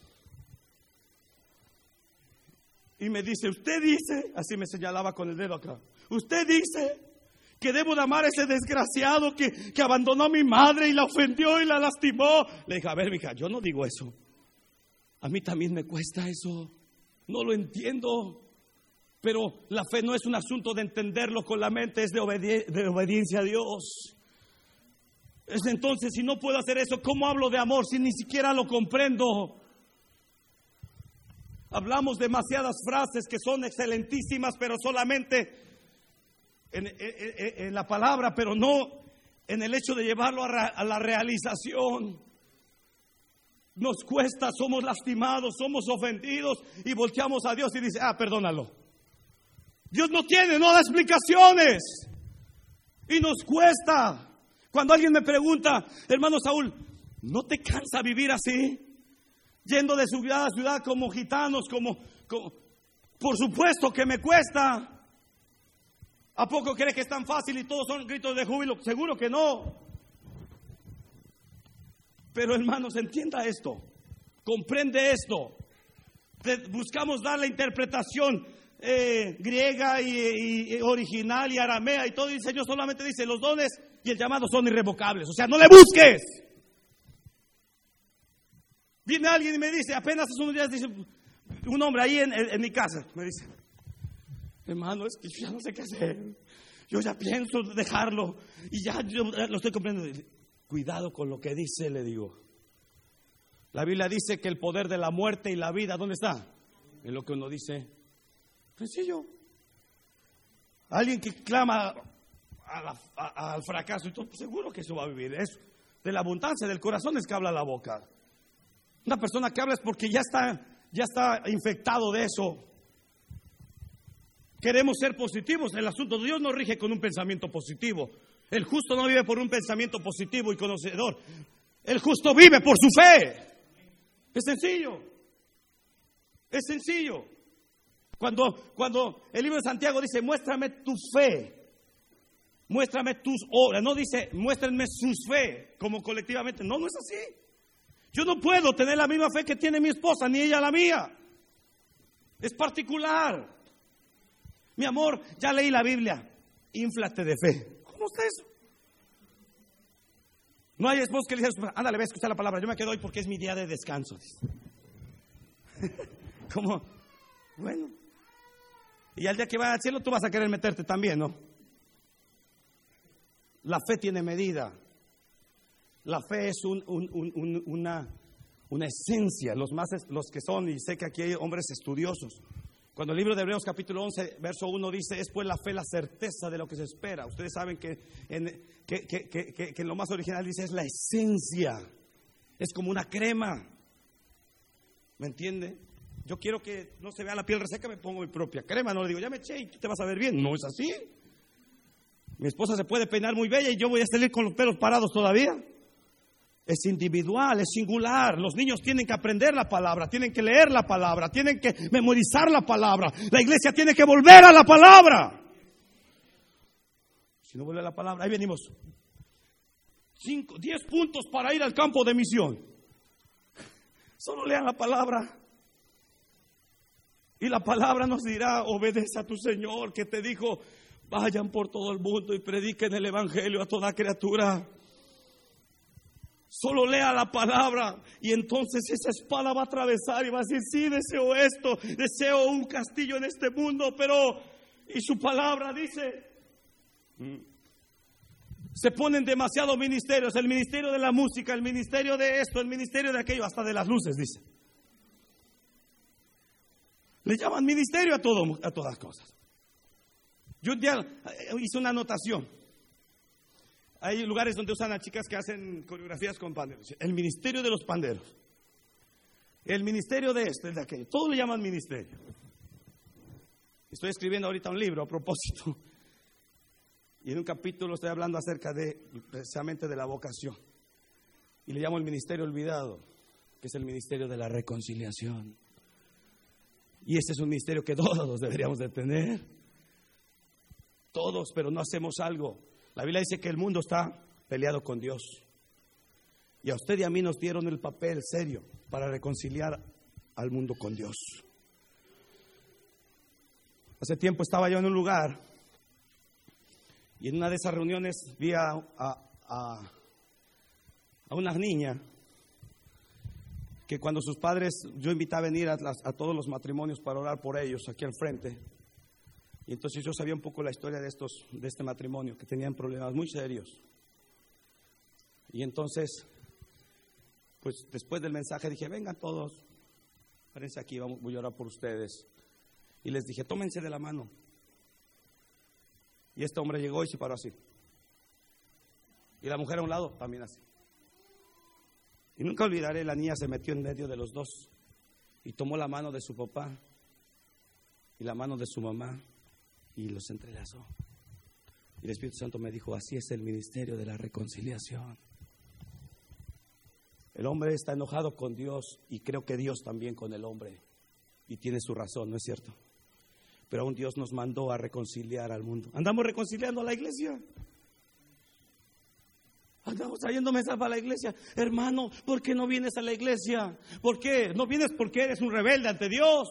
Y me dice: usted dice, así me señalaba con el dedo acá, usted dice que debo de amar a ese desgraciado que, que abandonó a mi madre y la ofendió y la lastimó. Le dije: a ver, mija, yo no digo eso. A mí también me cuesta eso. No lo entiendo. Pero la fe no es un asunto de entenderlo con la mente, es de, obedi- de obediencia a Dios. Es entonces, si no puedo hacer eso, ¿cómo hablo de amor si ni siquiera lo comprendo? Hablamos demasiadas frases que son excelentísimas, pero solamente en, en, en la palabra, pero no en el hecho de llevarlo a, ra- a la realización. Nos cuesta, somos lastimados, somos ofendidos y volteamos a Dios y dice: ah, perdónalo. Dios no tiene, no da explicaciones. Y nos cuesta. Cuando alguien me pregunta: hermano Saúl, ¿no te cansa vivir así? Yendo de ciudad a ciudad como gitanos, como, como... Por supuesto que me cuesta. ¿A poco cree que es tan fácil y todos son gritos de júbilo? Seguro que no. Pero hermanos, entienda esto, comprende esto. Buscamos dar la interpretación eh, griega y, y original y aramea y todo. Y el Señor solamente dice: los dones y el llamado son irrevocables. O sea, no le busques. Viene alguien y me dice, apenas hace unos días, dice un hombre ahí en, en, en mi casa, me dice: hermano, es que yo ya no sé qué hacer. Yo ya pienso dejarlo y ya yo lo estoy comprendiendo. Cuidado con lo que dice, le digo. La Biblia dice que el poder de la muerte y la vida, ¿dónde está? En lo que uno dice. Sencillo. Alguien que clama a la, a, al fracaso, y todo, seguro que eso va a vivir. Es de la abundancia del corazón es que habla la boca. Una persona que habla es porque ya está, ya está infectado de eso. Queremos ser positivos. El asunto de Dios nos rige con un pensamiento positivo. El justo no vive por un pensamiento positivo y conocedor. El justo vive por su fe. Es sencillo. Es sencillo. Cuando, cuando el libro de Santiago dice: muéstrame tu fe, muéstrame tus obras. No dice: muéstrenme su fe como colectivamente. No, no es así. Yo no puedo tener la misma fe que tiene mi esposa, ni ella la mía. Es particular. Mi amor, ya leí la Biblia. Inflate de fe. ¿Cómo está eso? No hay esposo que le dice: ándale, ve a escuchar la palabra. Yo me quedo hoy porque es mi día de descanso. ¿Cómo? Bueno. Y al día que vaya al cielo tú vas a querer meterte también, ¿no? La fe tiene medida. La fe es un, un, un, un, una, una esencia. Los, más, los que son, y sé que aquí hay hombres estudiosos. Cuando el libro de Hebreos capítulo once, verso uno dice: es pues la fe la certeza de lo que se espera. Ustedes saben que en, que, que, que, que, que en lo más original dice: es la esencia. Es como una crema. ¿Me entiende? Yo quiero que no se vea la piel reseca, me pongo mi propia crema. No le digo: ya me eché y tú te vas a ver bien. No es así. Mi esposa se puede peinar muy bella y yo voy a salir con los pelos parados todavía. Es individual, es singular. Los niños tienen que aprender la palabra, tienen que leer la palabra, tienen que memorizar la palabra. La iglesia tiene que volver a la palabra. Si no vuelve a la palabra, ahí venimos. Cinco, diez puntos para ir al campo de misión. Solo lean la palabra. Y la palabra nos dirá: obedece a tu Señor, que te dijo: vayan por todo el mundo y prediquen el evangelio a toda criatura. Solo lea la palabra y entonces esa espada va a atravesar y va a decir, sí, deseo esto, deseo un castillo en este mundo, pero, y su palabra dice, se ponen demasiados ministerios, el ministerio de la música, el ministerio de esto, el ministerio de aquello, hasta de las luces, dice. Le llaman ministerio a, todo, a todas cosas. Yo un día hice una anotación. Hay lugares donde usan a chicas que hacen coreografías con panderos. El ministerio de los panderos. El ministerio de este, el de aquello. Todo le llaman ministerio. Estoy escribiendo ahorita un libro a propósito. Y en un capítulo estoy hablando acerca de, precisamente de la vocación. Y le llamo el ministerio olvidado, que es el ministerio de la reconciliación. Y ese es un ministerio que todos deberíamos de tener. Todos, pero no hacemos algo. La Biblia dice que el mundo está peleado con Dios. Y a usted y a mí nos dieron el papel serio para reconciliar al mundo con Dios. Hace tiempo estaba yo en un lugar y en una de esas reuniones vi a, a, a, a una niña que cuando sus padres, yo invitaba a venir a, las, a todos los matrimonios para orar por ellos aquí al frente. Y entonces yo sabía un poco la historia de estos, de este matrimonio, que tenían problemas muy serios. Y entonces, pues después del mensaje dije, vengan todos, espérense aquí, vamos, voy a orar por ustedes. Y les dije, tómense de la mano. Y este hombre llegó y se paró así. Y la mujer a un lado, también así. Y nunca olvidaré, la niña se metió en medio de los dos y tomó la mano de su papá y la mano de su mamá. Y los entrelazó. Y el Espíritu Santo me dijo, así es el ministerio de la reconciliación. El hombre está enojado con Dios y creo que Dios también con el hombre. Y tiene su razón, ¿no es cierto? Pero aún Dios nos mandó a reconciliar al mundo. Andamos reconciliando a la iglesia. Andamos trayendo mensajes a la iglesia. Hermano, ¿por qué no vienes a la iglesia? ¿Por qué? No vienes porque eres un rebelde ante Dios.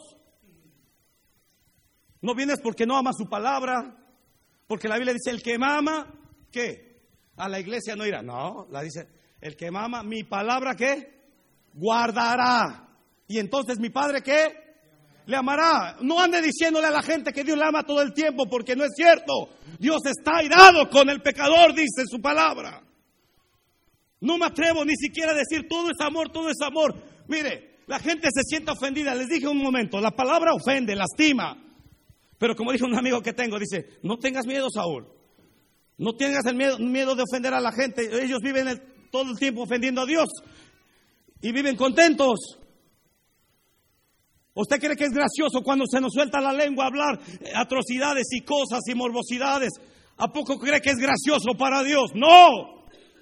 No vienes porque no amas su palabra, porque la Biblia dice, el que mama, ¿qué? A la iglesia no irá. No, la dice, el que mama, mi palabra, ¿qué? Guardará. Y entonces mi Padre, ¿qué? Le amará. No ande diciéndole a la gente que Dios le ama todo el tiempo, porque no es cierto. Dios está airado con el pecador, dice su palabra. No me atrevo ni siquiera a decir todo es amor, todo es amor. Mire, la gente se siente ofendida. Les dije un momento, la palabra ofende, lastima. Pero como dijo un amigo que tengo, dice, no tengas miedo, Saúl. No tengas el miedo, miedo de ofender a la gente. Ellos viven el, todo el tiempo ofendiendo a Dios. Y viven contentos. ¿Usted cree que es gracioso cuando se nos suelta la lengua a hablar atrocidades y cosas y morbosidades? ¿A poco cree que es gracioso para Dios? ¡No!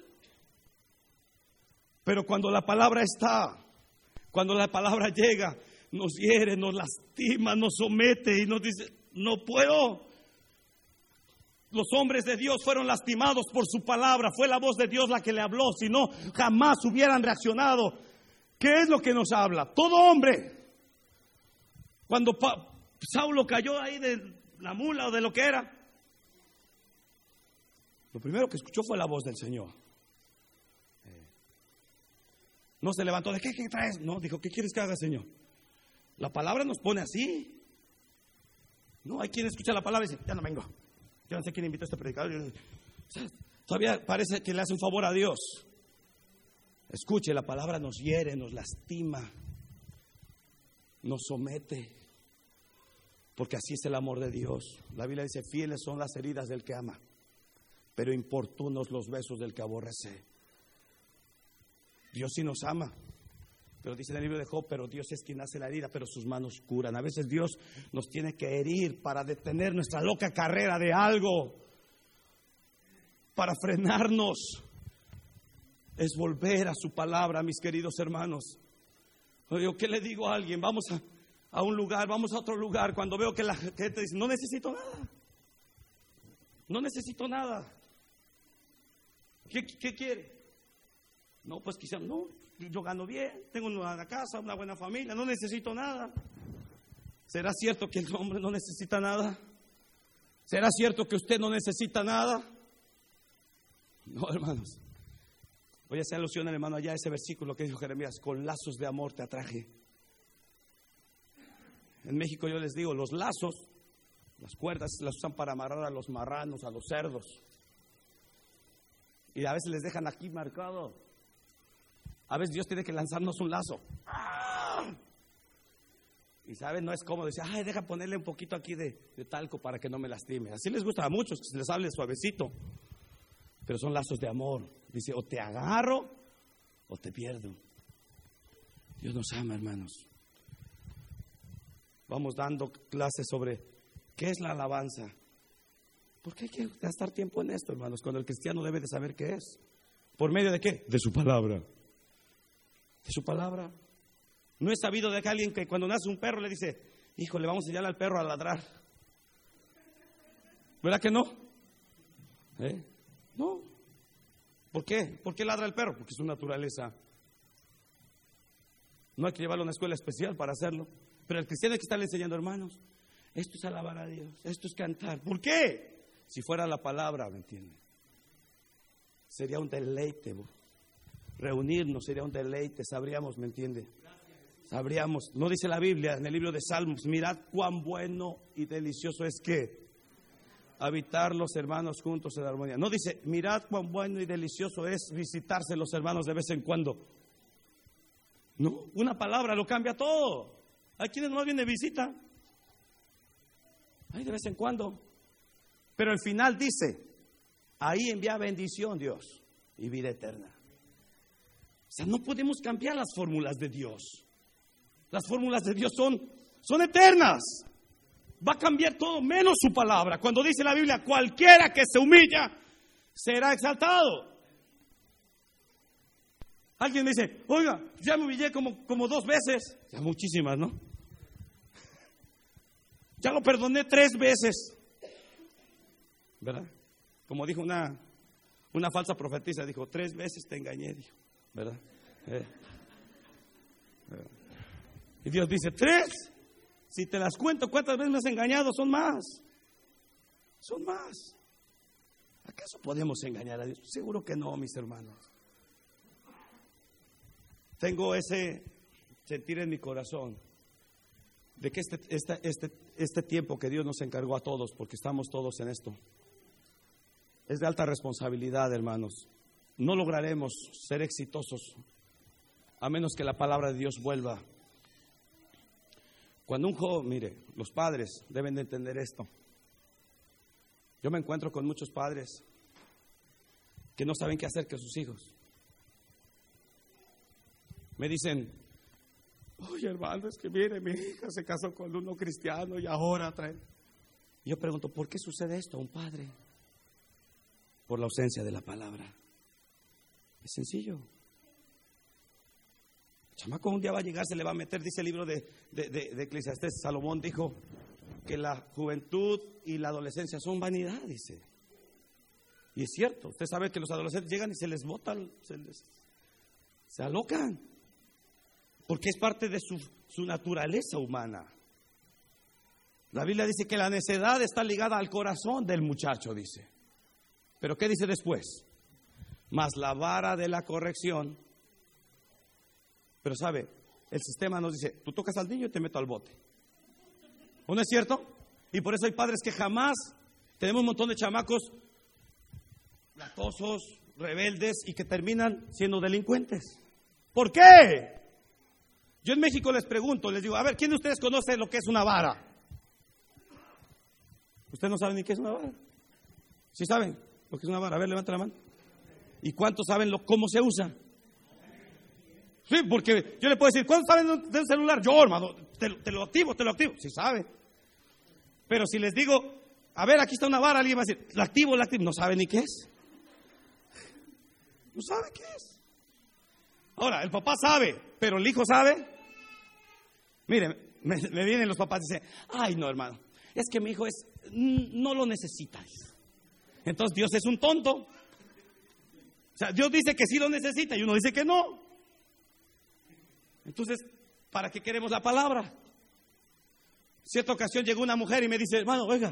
Pero cuando la palabra está, cuando la palabra llega, nos hiere, nos lastima, nos somete y nos dice, no puedo. Los hombres de Dios fueron lastimados por su palabra. Fue la voz de Dios la que le habló. Si no, jamás hubieran reaccionado. ¿Qué es lo que nos habla? Todo hombre. Cuando pa- Saulo cayó ahí de la mula o de lo que era, lo primero que escuchó fue la voz del Señor. No se levantó de, ¿qué, qué traes? No, dijo, ¿qué quieres que haga, Señor? La palabra nos pone así. No, hay quien escucha la palabra y dice, ya no vengo. Yo no sé quién invitó a este predicador. O sea, todavía parece que le hace un favor a Dios. Escuche, la palabra nos hiere, nos lastima, nos somete. Porque así es el amor de Dios. La Biblia dice, fieles son las heridas del que ama, pero importunos los besos del que aborrece. Dios sí nos ama. Pero dice en el libro de Job, pero Dios es quien hace la herida, pero sus manos curan. A veces Dios nos tiene que herir para detener nuestra loca carrera de algo, para frenarnos. Es volver a su palabra, mis queridos hermanos. Yo, ¿qué le digo a alguien? Vamos a, a un lugar, vamos a otro lugar. Cuando veo que la gente dice, no necesito nada. No necesito nada. ¿Qué, qué quiere? No, pues quizás no. Yo gano bien, tengo una casa, una buena familia, no necesito nada. ¿Será cierto que el hombre no necesita nada? ¿Será cierto que usted no necesita nada? No, hermanos. Hoy hace alusión, hermano, allá a ese versículo que dijo Jeremías: con lazos de amor te atraje. En México yo les digo, los lazos, las cuerdas las usan para amarrar a los marranos, a los cerdos. Y a veces les dejan aquí marcado. A veces Dios tiene que lanzarnos un lazo. ¡Ah! Y saben, no es cómodo. Dice, ay, deja ponerle un poquito aquí de, de talco para que no me lastime. Así les gusta a muchos, que se les hable suavecito. Pero son lazos de amor. Dice, o te agarro o te pierdo. Dios nos ama, hermanos. Vamos dando clases sobre qué es la alabanza. ¿Por qué hay que gastar tiempo en esto, hermanos? Cuando el cristiano debe de saber qué es. ¿Por medio de qué? De su palabra. De su palabra. No es sabido de alguien que cuando nace un perro le dice, hijo, le vamos a enseñar al perro a ladrar. ¿Verdad que no? ¿Eh? No. ¿Por qué? ¿Por qué ladra el perro? Porque es su naturaleza. No hay que llevarlo a una escuela especial para hacerlo. Pero el cristiano hay que estarle enseñando, hermanos, esto es alabar a Dios, esto es cantar. ¿Por qué? Si fuera la palabra, ¿me entienden? Sería un deleite. Reunirnos sería un deleite, sabríamos, ¿me entiende? Sabríamos, no dice la Biblia en el libro de Salmos, mirad cuán bueno y delicioso es que habitar los hermanos juntos en armonía. No dice, mirad cuán bueno y delicioso es visitarse los hermanos de vez en cuando. No, una palabra lo cambia todo. Hay quienes no vienen de visita. Ay, de vez en cuando. Pero al final dice, ahí envía bendición Dios y vida eterna. O sea, no podemos cambiar las fórmulas de Dios. Las fórmulas de Dios son, son eternas. Va a cambiar todo menos su palabra. Cuando dice la Biblia, cualquiera que se humilla será exaltado. Alguien me dice, oiga, ya me humillé como, como dos veces. Ya muchísimas, ¿no? Ya lo perdoné tres veces. ¿Verdad? Como dijo una, una falsa profetisa, dijo, tres veces te engañé, dijo. ¿Verdad? Eh. Eh. Y Dios dice, tres. Si te las cuento, ¿cuántas veces me has engañado? Son más. Son más. ¿Acaso podemos engañar a Dios? Seguro que no, mis hermanos. Tengo ese sentir en mi corazón de que este, este, este, este tiempo que Dios nos encargó a todos, porque estamos todos en esto, es de alta responsabilidad, hermanos. No lograremos ser exitosos a menos que la palabra de Dios vuelva. Cuando un joven, mire, los padres deben de entender esto. Yo me encuentro con muchos padres que no saben qué hacer con sus hijos. Me dicen, oye, hermano, es que mire, mi hija se casó con uno cristiano y ahora trae. Y yo pregunto, ¿por qué sucede esto a un padre? Por la ausencia de la palabra. Es sencillo. El chamaco un día va a llegar, se le va a meter, dice el libro de, de, de, de Eclesiastés, Salomón dijo que la juventud y la adolescencia son vanidad, dice. Y es cierto, usted sabe que los adolescentes llegan y se les bota, se les, se alocan. Porque es parte de su, su naturaleza humana. La Biblia dice que la necedad está ligada al corazón del muchacho, dice. Pero ¿qué dice después? Mas la vara de la corrección. Pero sabe, el sistema nos dice, tú tocas al niño y te meto al bote. ¿O no es cierto? Y por eso hay padres que jamás, tenemos un montón de chamacos latosos, rebeldes y que terminan siendo delincuentes. ¿Por qué? Yo en México les pregunto, les digo, a ver, ¿quién de ustedes conoce lo que es una vara? ¿Ustedes no saben ni qué es una vara? ¿Sí saben lo que es una vara? A ver, levanta la mano. ¿Y cuántos saben lo, cómo se usa? Sí, porque yo le puedo decir, ¿cuántos saben de un celular? Yo, hermano, te, te lo activo, te lo activo. Sí sabe. Pero si les digo, a ver, aquí está una vara, alguien va a decir, ¿la activo, la activo? No sabe ni qué es. No sabe qué es. Ahora, el papá sabe, pero el hijo sabe. Mire, me, me vienen los papás y dicen, ay no, hermano, es que mi hijo es, no lo necesita. Entonces Dios es un tonto. O sea, Dios dice que sí lo necesita y uno dice que no. Entonces, ¿para qué queremos la palabra? Cierta ocasión llegó una mujer y me dice, hermano, oiga,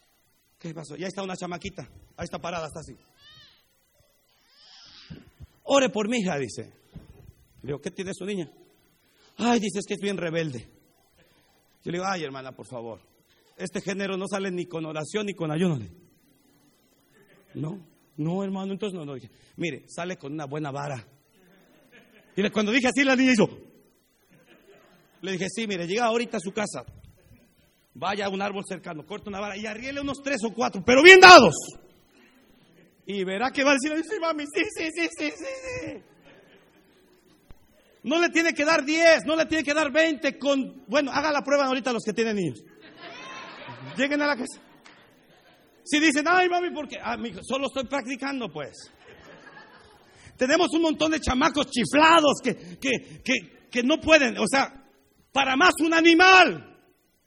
¿qué pasó? Ya está una chamaquita, ahí está parada, está así. ore por mi hija, dice. Le digo, ¿qué tiene su niña? Ay, dice, es que es bien rebelde. Yo le digo, ay, hermana, por favor, este género no sale ni con oración ni con ayuno. No, no, hermano, entonces no, no. Dije, mire, sale con una buena vara. Y cuando dije así, la niña hizo. Le dije, sí, mire, llega ahorita a su casa, vaya a un árbol cercano, corta una vara y arriele unos tres o cuatro, pero bien dados. Y verá que va a decir, sí, mami, sí, sí, sí, sí, sí, sí. No le tiene que dar diez, no le tiene que dar veinte con... Bueno, haga la prueba ahorita los que tienen niños. Lleguen a la casa. Si dicen, ay, mami, ¿por qué? Ah, mijo, solo estoy practicando, pues. Tenemos un montón de chamacos chiflados que, que, que, que no pueden, o sea, para más un animal.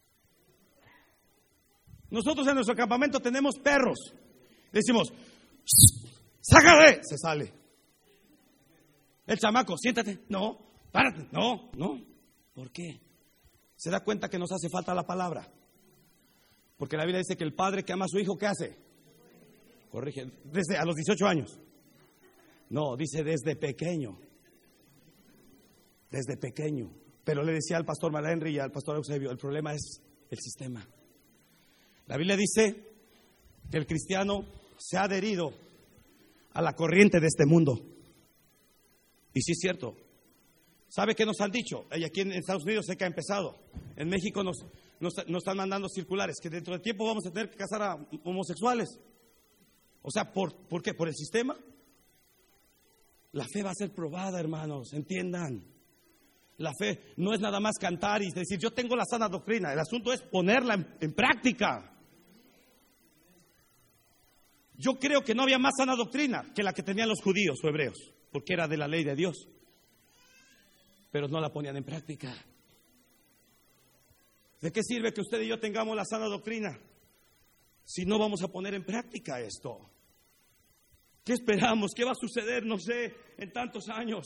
Nosotros en nuestro campamento tenemos perros. Decimos, ¡sácale! Se sale. El chamaco, siéntate. No, párate. No, no. ¿Por qué? Se da cuenta que nos hace falta la palabra. Porque la Biblia dice que el padre que ama a su hijo, ¿qué hace? Corrige. Desde a los dieciocho años. No, dice desde pequeño. Desde pequeño. Pero le decía al pastor Malenry y al pastor Eusebio, el problema es el sistema. La Biblia dice que el cristiano se ha adherido a la corriente de este mundo. Y sí es cierto. ¿Sabe qué nos han dicho? Y aquí en Estados Unidos sé que ha empezado. En México nos, nos, nos están mandando circulares que dentro de tiempo vamos a tener que casar a homosexuales. O sea, ¿por, ¿por qué? ¿Por el sistema? La fe va a ser probada, hermanos, entiendan. La fe no es nada más cantar y decir, yo tengo la sana doctrina. El asunto es ponerla en, en práctica. Yo creo que no había más sana doctrina que la que tenían los judíos o hebreos, porque era de la ley de Dios. Pero no la ponían en práctica. ¿De qué sirve que usted y yo tengamos la sana doctrina si no vamos a poner en práctica esto? ¿Qué esperamos? ¿Qué va a suceder? No sé, en tantos años.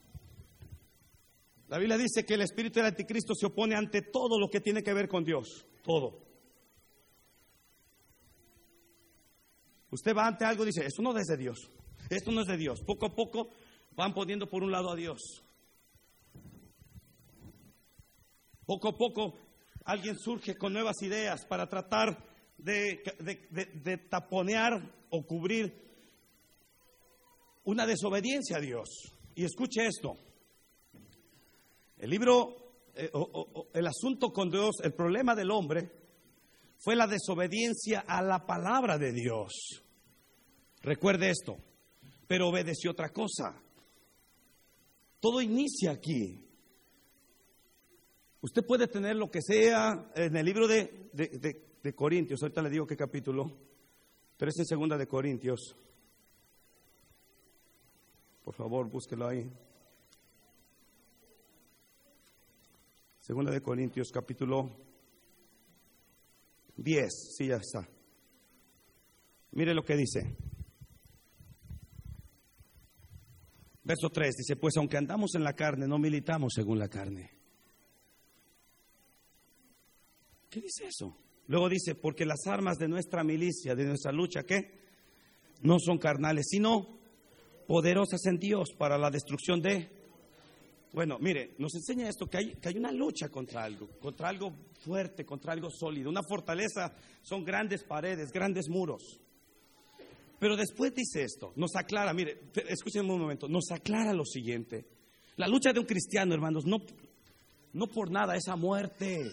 La Biblia dice que el espíritu del anticristo se opone ante todo lo que tiene que ver con Dios. Todo. Usted va ante algo y dice, esto no es de Dios. Esto no es de Dios. Poco a poco van poniendo por un lado a Dios. Poco a poco alguien surge con nuevas ideas para tratar de, de, de, de taponear o cubrir una desobediencia a Dios. Y escuche esto. El libro, eh, o, o, el asunto con Dios, el problema del hombre fue la desobediencia a la palabra de Dios. Recuerde esto, pero obedeció otra cosa. Todo inicia aquí. Usted puede tener lo que sea en el libro de, de, de, de Corintios, ahorita le digo qué capítulo, pero es en segunda de Corintios. Por favor, búsquelo ahí. Segunda de Corintios, capítulo diez, sí, ya está. Mire lo que dice. Verso tres, dice, pues aunque andamos en la carne, no militamos según la carne. ¿Qué dice eso? Luego dice, porque las armas de nuestra milicia, de nuestra lucha, ¿qué? No son carnales, sino poderosas en Dios para la destrucción de... Bueno, mire, nos enseña esto, que hay, que hay una lucha contra algo, contra algo fuerte, contra algo sólido. Una fortaleza son grandes paredes, grandes muros. Pero después dice esto, nos aclara, mire, escúchenme un momento, nos aclara lo siguiente. La lucha de un cristiano, hermanos, no, no por nada, esa muerte.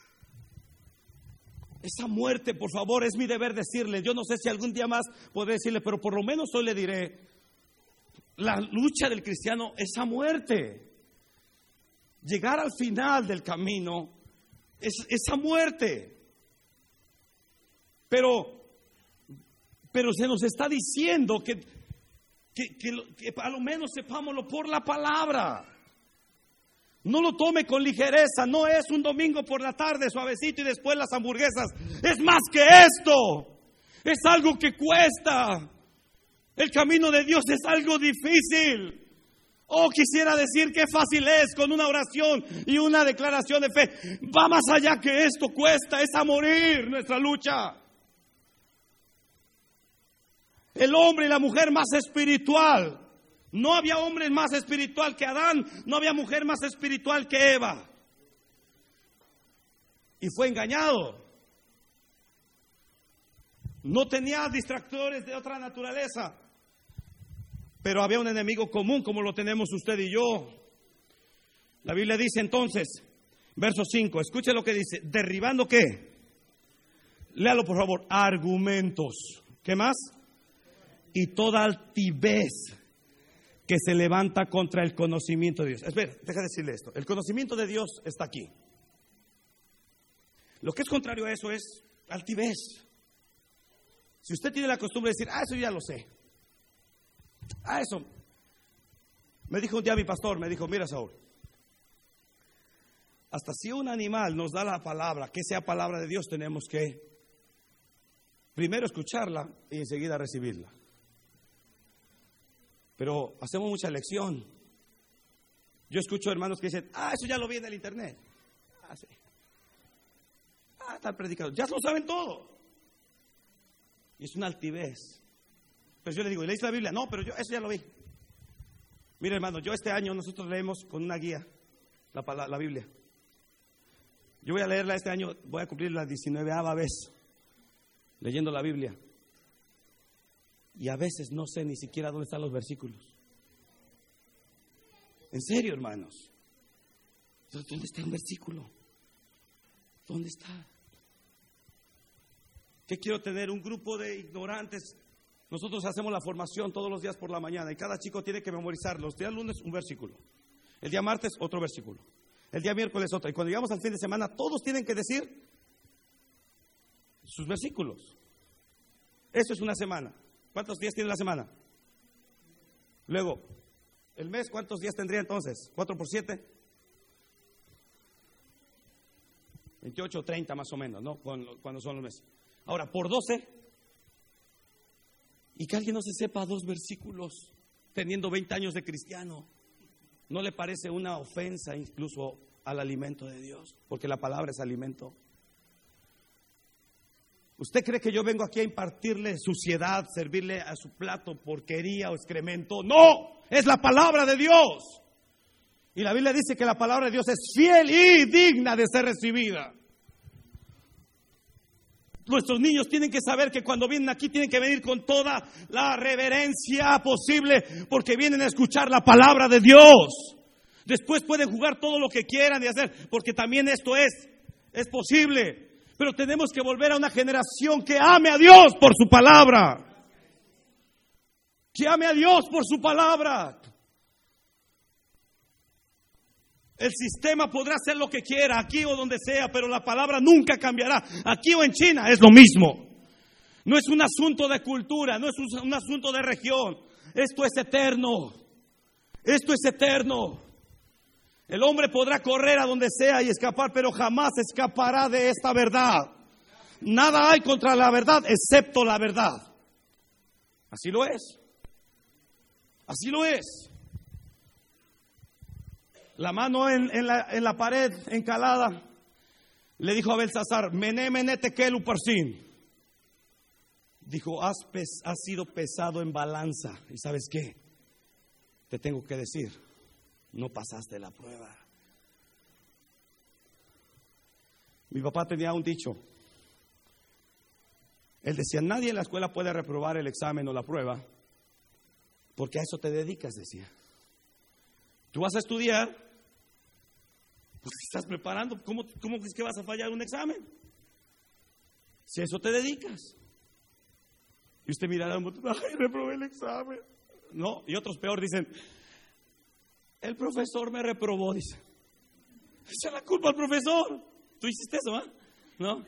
Esa muerte, por favor, es mi deber decirle. Yo no sé si algún día más podré decirle, pero por lo menos hoy le diré, la lucha del cristiano es a muerte. Llegar al final del camino es esa muerte. Pero, pero se nos está diciendo que, que, que, que a lo menos sepámoslo por la palabra. No lo tome con ligereza. No es un domingo por la tarde suavecito y después las hamburguesas. Es más que esto. Es algo que cuesta. El camino de Dios es algo difícil. Oh, quisiera decir qué fácil es con una oración y una declaración de fe. Va más allá que esto, cuesta, es a morir nuestra lucha. El hombre y la mujer más espiritual No había hombre más espiritual que Adán, no había mujer más espiritual que Eva. Y fue engañado. No tenía distractores de otra naturaleza, pero había un enemigo común como lo tenemos usted y yo. La Biblia dice entonces, verso cinco, escuche lo que dice, derribando ¿qué? Léalo por favor, argumentos. ¿Qué más? Y toda altivez que se levanta contra el conocimiento de Dios. Espera, deja de decirle esto. El conocimiento de Dios está aquí. Lo que es contrario a eso es altivez. Si usted tiene la costumbre de decir, ah, eso ya lo sé. Ah, eso. Me dijo un día mi pastor, me dijo, mira Saúl, hasta si un animal nos da la palabra, que sea palabra de Dios, tenemos que primero escucharla y enseguida recibirla. Pero hacemos mucha elección. Yo escucho hermanos que dicen, ah, eso ya lo vi en el internet. Ah, sí. Ah, está el predicador. Ya lo saben todo. Y es una altivez. Pero yo le digo, ¿lees la Biblia? No, pero yo eso ya lo vi. Mira hermano, yo este año nosotros leemos con una guía la, la, la Biblia. Yo voy a leerla este año, voy a cumplir la diecinueava vez leyendo la Biblia. Y a veces no sé ni siquiera dónde están los versículos. En serio, hermanos. ¿Dónde está un versículo? ¿Dónde está? ¿Qué quiero tener? Un grupo de ignorantes. Nosotros hacemos la formación todos los días por la mañana y cada chico tiene que memorizar los días lunes un versículo, el día martes otro versículo, el día miércoles otro. Y cuando llegamos al fin de semana todos tienen que decir sus versículos. Eso es una semana. ¿Cuántos días tiene la semana? Luego, el mes, ¿cuántos días tendría entonces? ¿Cuatro por siete? veintiocho o treinta más o menos, ¿no? Cuando son los meses. Ahora, por doce, y que alguien no se sepa dos versículos teniendo veinte años de cristiano, ¿no le parece una ofensa incluso al alimento de Dios? Porque la palabra es alimento. ¿Usted cree que yo vengo aquí a impartirle suciedad, servirle a su plato porquería o excremento? No, es la palabra de Dios. Y la Biblia dice que la palabra de Dios es fiel y digna de ser recibida. Nuestros niños tienen que saber que cuando vienen aquí tienen que venir con toda la reverencia posible, porque vienen a escuchar la palabra de Dios. Después pueden jugar todo lo que quieran y hacer, porque también esto es, es posible. Pero tenemos que volver a una generación que ame a Dios por su palabra. Que ame a Dios por su palabra. El sistema podrá hacer lo que quiera, aquí o donde sea, pero la palabra nunca cambiará. Aquí o en China es lo mismo. No es un asunto de cultura, no es un, un asunto de región. Esto es eterno. Esto es eterno. El hombre podrá correr a donde sea y escapar, pero jamás escapará de esta verdad. Nada hay contra la verdad excepto la verdad. Así lo es. Así lo es. La mano en, en, la, en la pared encalada le dijo a Belsasar, Mené, Mené, Tekel, Uparsin. Dijo, has, pes, has sido pesado en balanza. ¿Y sabes qué? Te tengo que decir, no pasaste la prueba. Mi papá tenía un dicho. Él decía, nadie en la escuela puede reprobar el examen o la prueba, porque a eso te dedicas, decía. Tú vas a estudiar, pues estás preparando. ¿Cómo, cómo es que vas a fallar un examen? Si a eso te dedicas. Y usted mirará, ay, reprobé el examen. No, y otros peor dicen, el profesor me reprobó, dice. Echa la culpa al profesor. Tú hiciste eso, ¿ah? ¿eh? ¿No?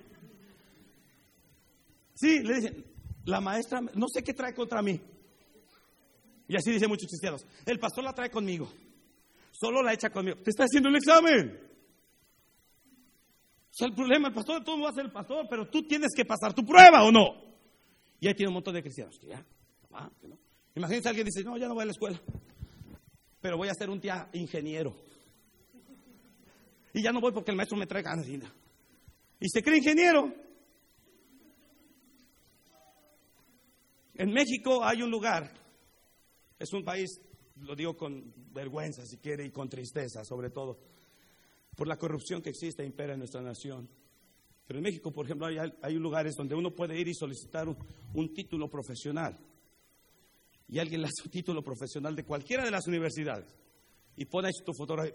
Sí, le dicen, la maestra, no sé qué trae contra mí. Y así dicen muchos cristianos, el pastor la trae conmigo. Solo la echa conmigo. Te está haciendo el examen. O sea, el problema, el pastor, todo va a ser el pastor, pero tú tienes que pasar tu prueba, ¿o no? Y ahí tiene un montón de cristianos que ya, ah, que no. Imagínense, alguien dice, no, ya no voy a la escuela, pero voy a ser un tía ingeniero. Y ya no voy porque el maestro me trae ganas. Y se cree ingeniero. En México hay un lugar, es un país Lo digo con vergüenza, si quiere, y con tristeza, sobre todo, por la corrupción que existe e impera en nuestra nación. Pero en México, por ejemplo, hay, hay lugares donde uno puede ir y solicitar un, un título profesional. Y alguien le hace un título profesional de cualquiera de las universidades. Y pone ahí tu fotografía.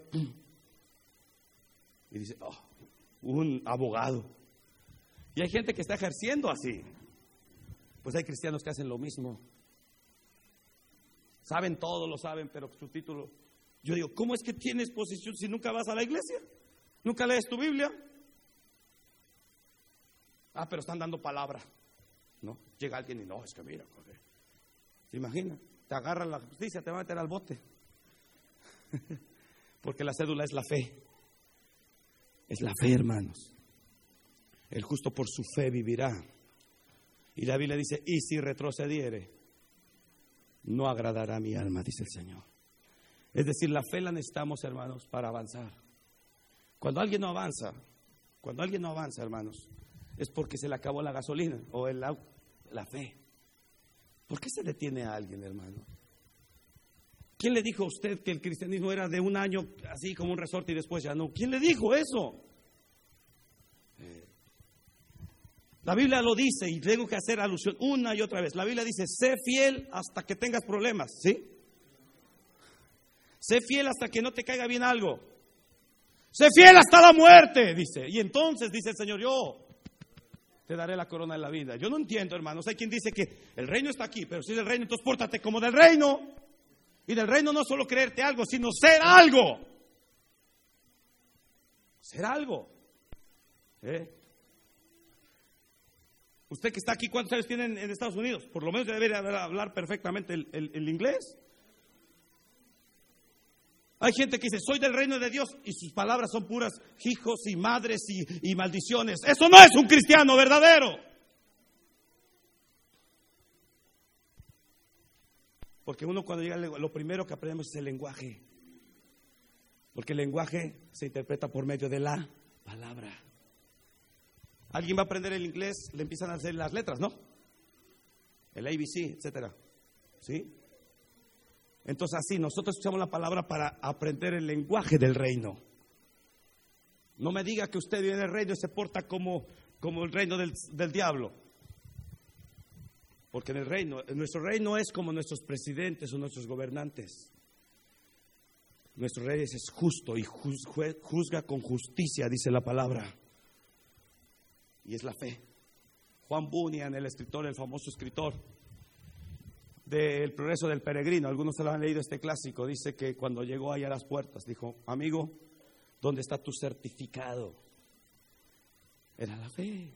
Y dice, oh, un abogado. Y hay gente que está ejerciendo así. Pues hay cristianos que hacen lo mismo. Saben todo, lo saben, pero su título. Yo digo, ¿cómo es que tienes posición si nunca vas a la iglesia? ¿Nunca lees tu Biblia? Ah, pero están dando palabra. No, llega alguien y no, es que mira, ¿te imaginas? Te agarra la justicia, te va a meter al bote. Porque la cédula es la fe. Es la fe, hermanos. El justo por su fe vivirá. Y la Biblia dice, y si retrocediere, no agradará a mi alma, dice el Señor. Es decir, la fe la necesitamos, hermanos, para avanzar. Cuando alguien no avanza, cuando alguien no avanza, hermanos, es porque se le acabó la gasolina o el, la fe. ¿Por qué se detiene a alguien, hermano? ¿Quién le dijo a usted que el cristianismo era de un año así como un resorte y después ya no? ¿Quién le dijo eso? Eh, la Biblia lo dice y tengo que hacer alusión una y otra vez. La Biblia dice, sé fiel hasta que tengas problemas, ¿sí? Sé fiel hasta que no te caiga bien algo. Sé fiel hasta la muerte, dice. Y entonces dice el Señor, yo te daré la corona de la vida. Yo no entiendo, hermanos. Hay quien dice que el reino está aquí, pero si es del reino, entonces pórtate como del reino. Y del reino no solo creerte algo, sino ser algo. Ser algo. ¿Eh? Usted que está aquí, ¿cuántos años tiene en, en Estados Unidos? Por lo menos debería hablar perfectamente el, el, el inglés. Hay gente que dice, soy del reino de Dios, y sus palabras son puras hijos y madres y, y maldiciones. Eso no es un cristiano verdadero. Porque uno cuando llega, lo primero que aprendemos es el lenguaje. Porque el lenguaje se interpreta por medio de la palabra. Alguien va a aprender el inglés, le empiezan a hacer las letras, ¿no? El A B C, etcétera. ¿Sí? Entonces así, nosotros escuchamos la palabra para aprender el lenguaje del reino. No me diga que usted viene del reino y se porta como, como el reino del, del diablo. Porque en el reino, en nuestro reino es como nuestros presidentes o nuestros gobernantes. Nuestro rey es justo y juzga con justicia, dice la palabra. Y es la fe. Juan Bunyan, el escritor, el famoso escritor del Progreso del Peregrino, algunos se lo han leído, este clásico, dice que cuando llegó ahí a las puertas, dijo, amigo, ¿dónde está tu certificado? Era la fe.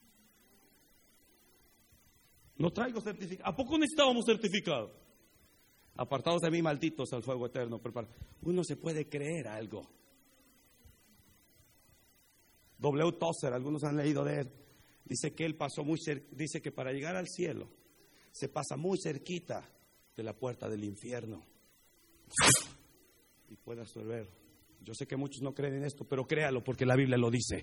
No traigo certificado. ¿A poco necesitábamos certificado? Apartados de mí, malditos, al fuego eterno. Uno se puede creer algo. W. Tozer, algunos han leído de él, dice que él pasó muy cerca, dice que para llegar al cielo se pasa muy cerquita de la puerta del infierno y puede absorber. Yo sé que muchos no creen en esto, pero créalo porque la Biblia lo dice.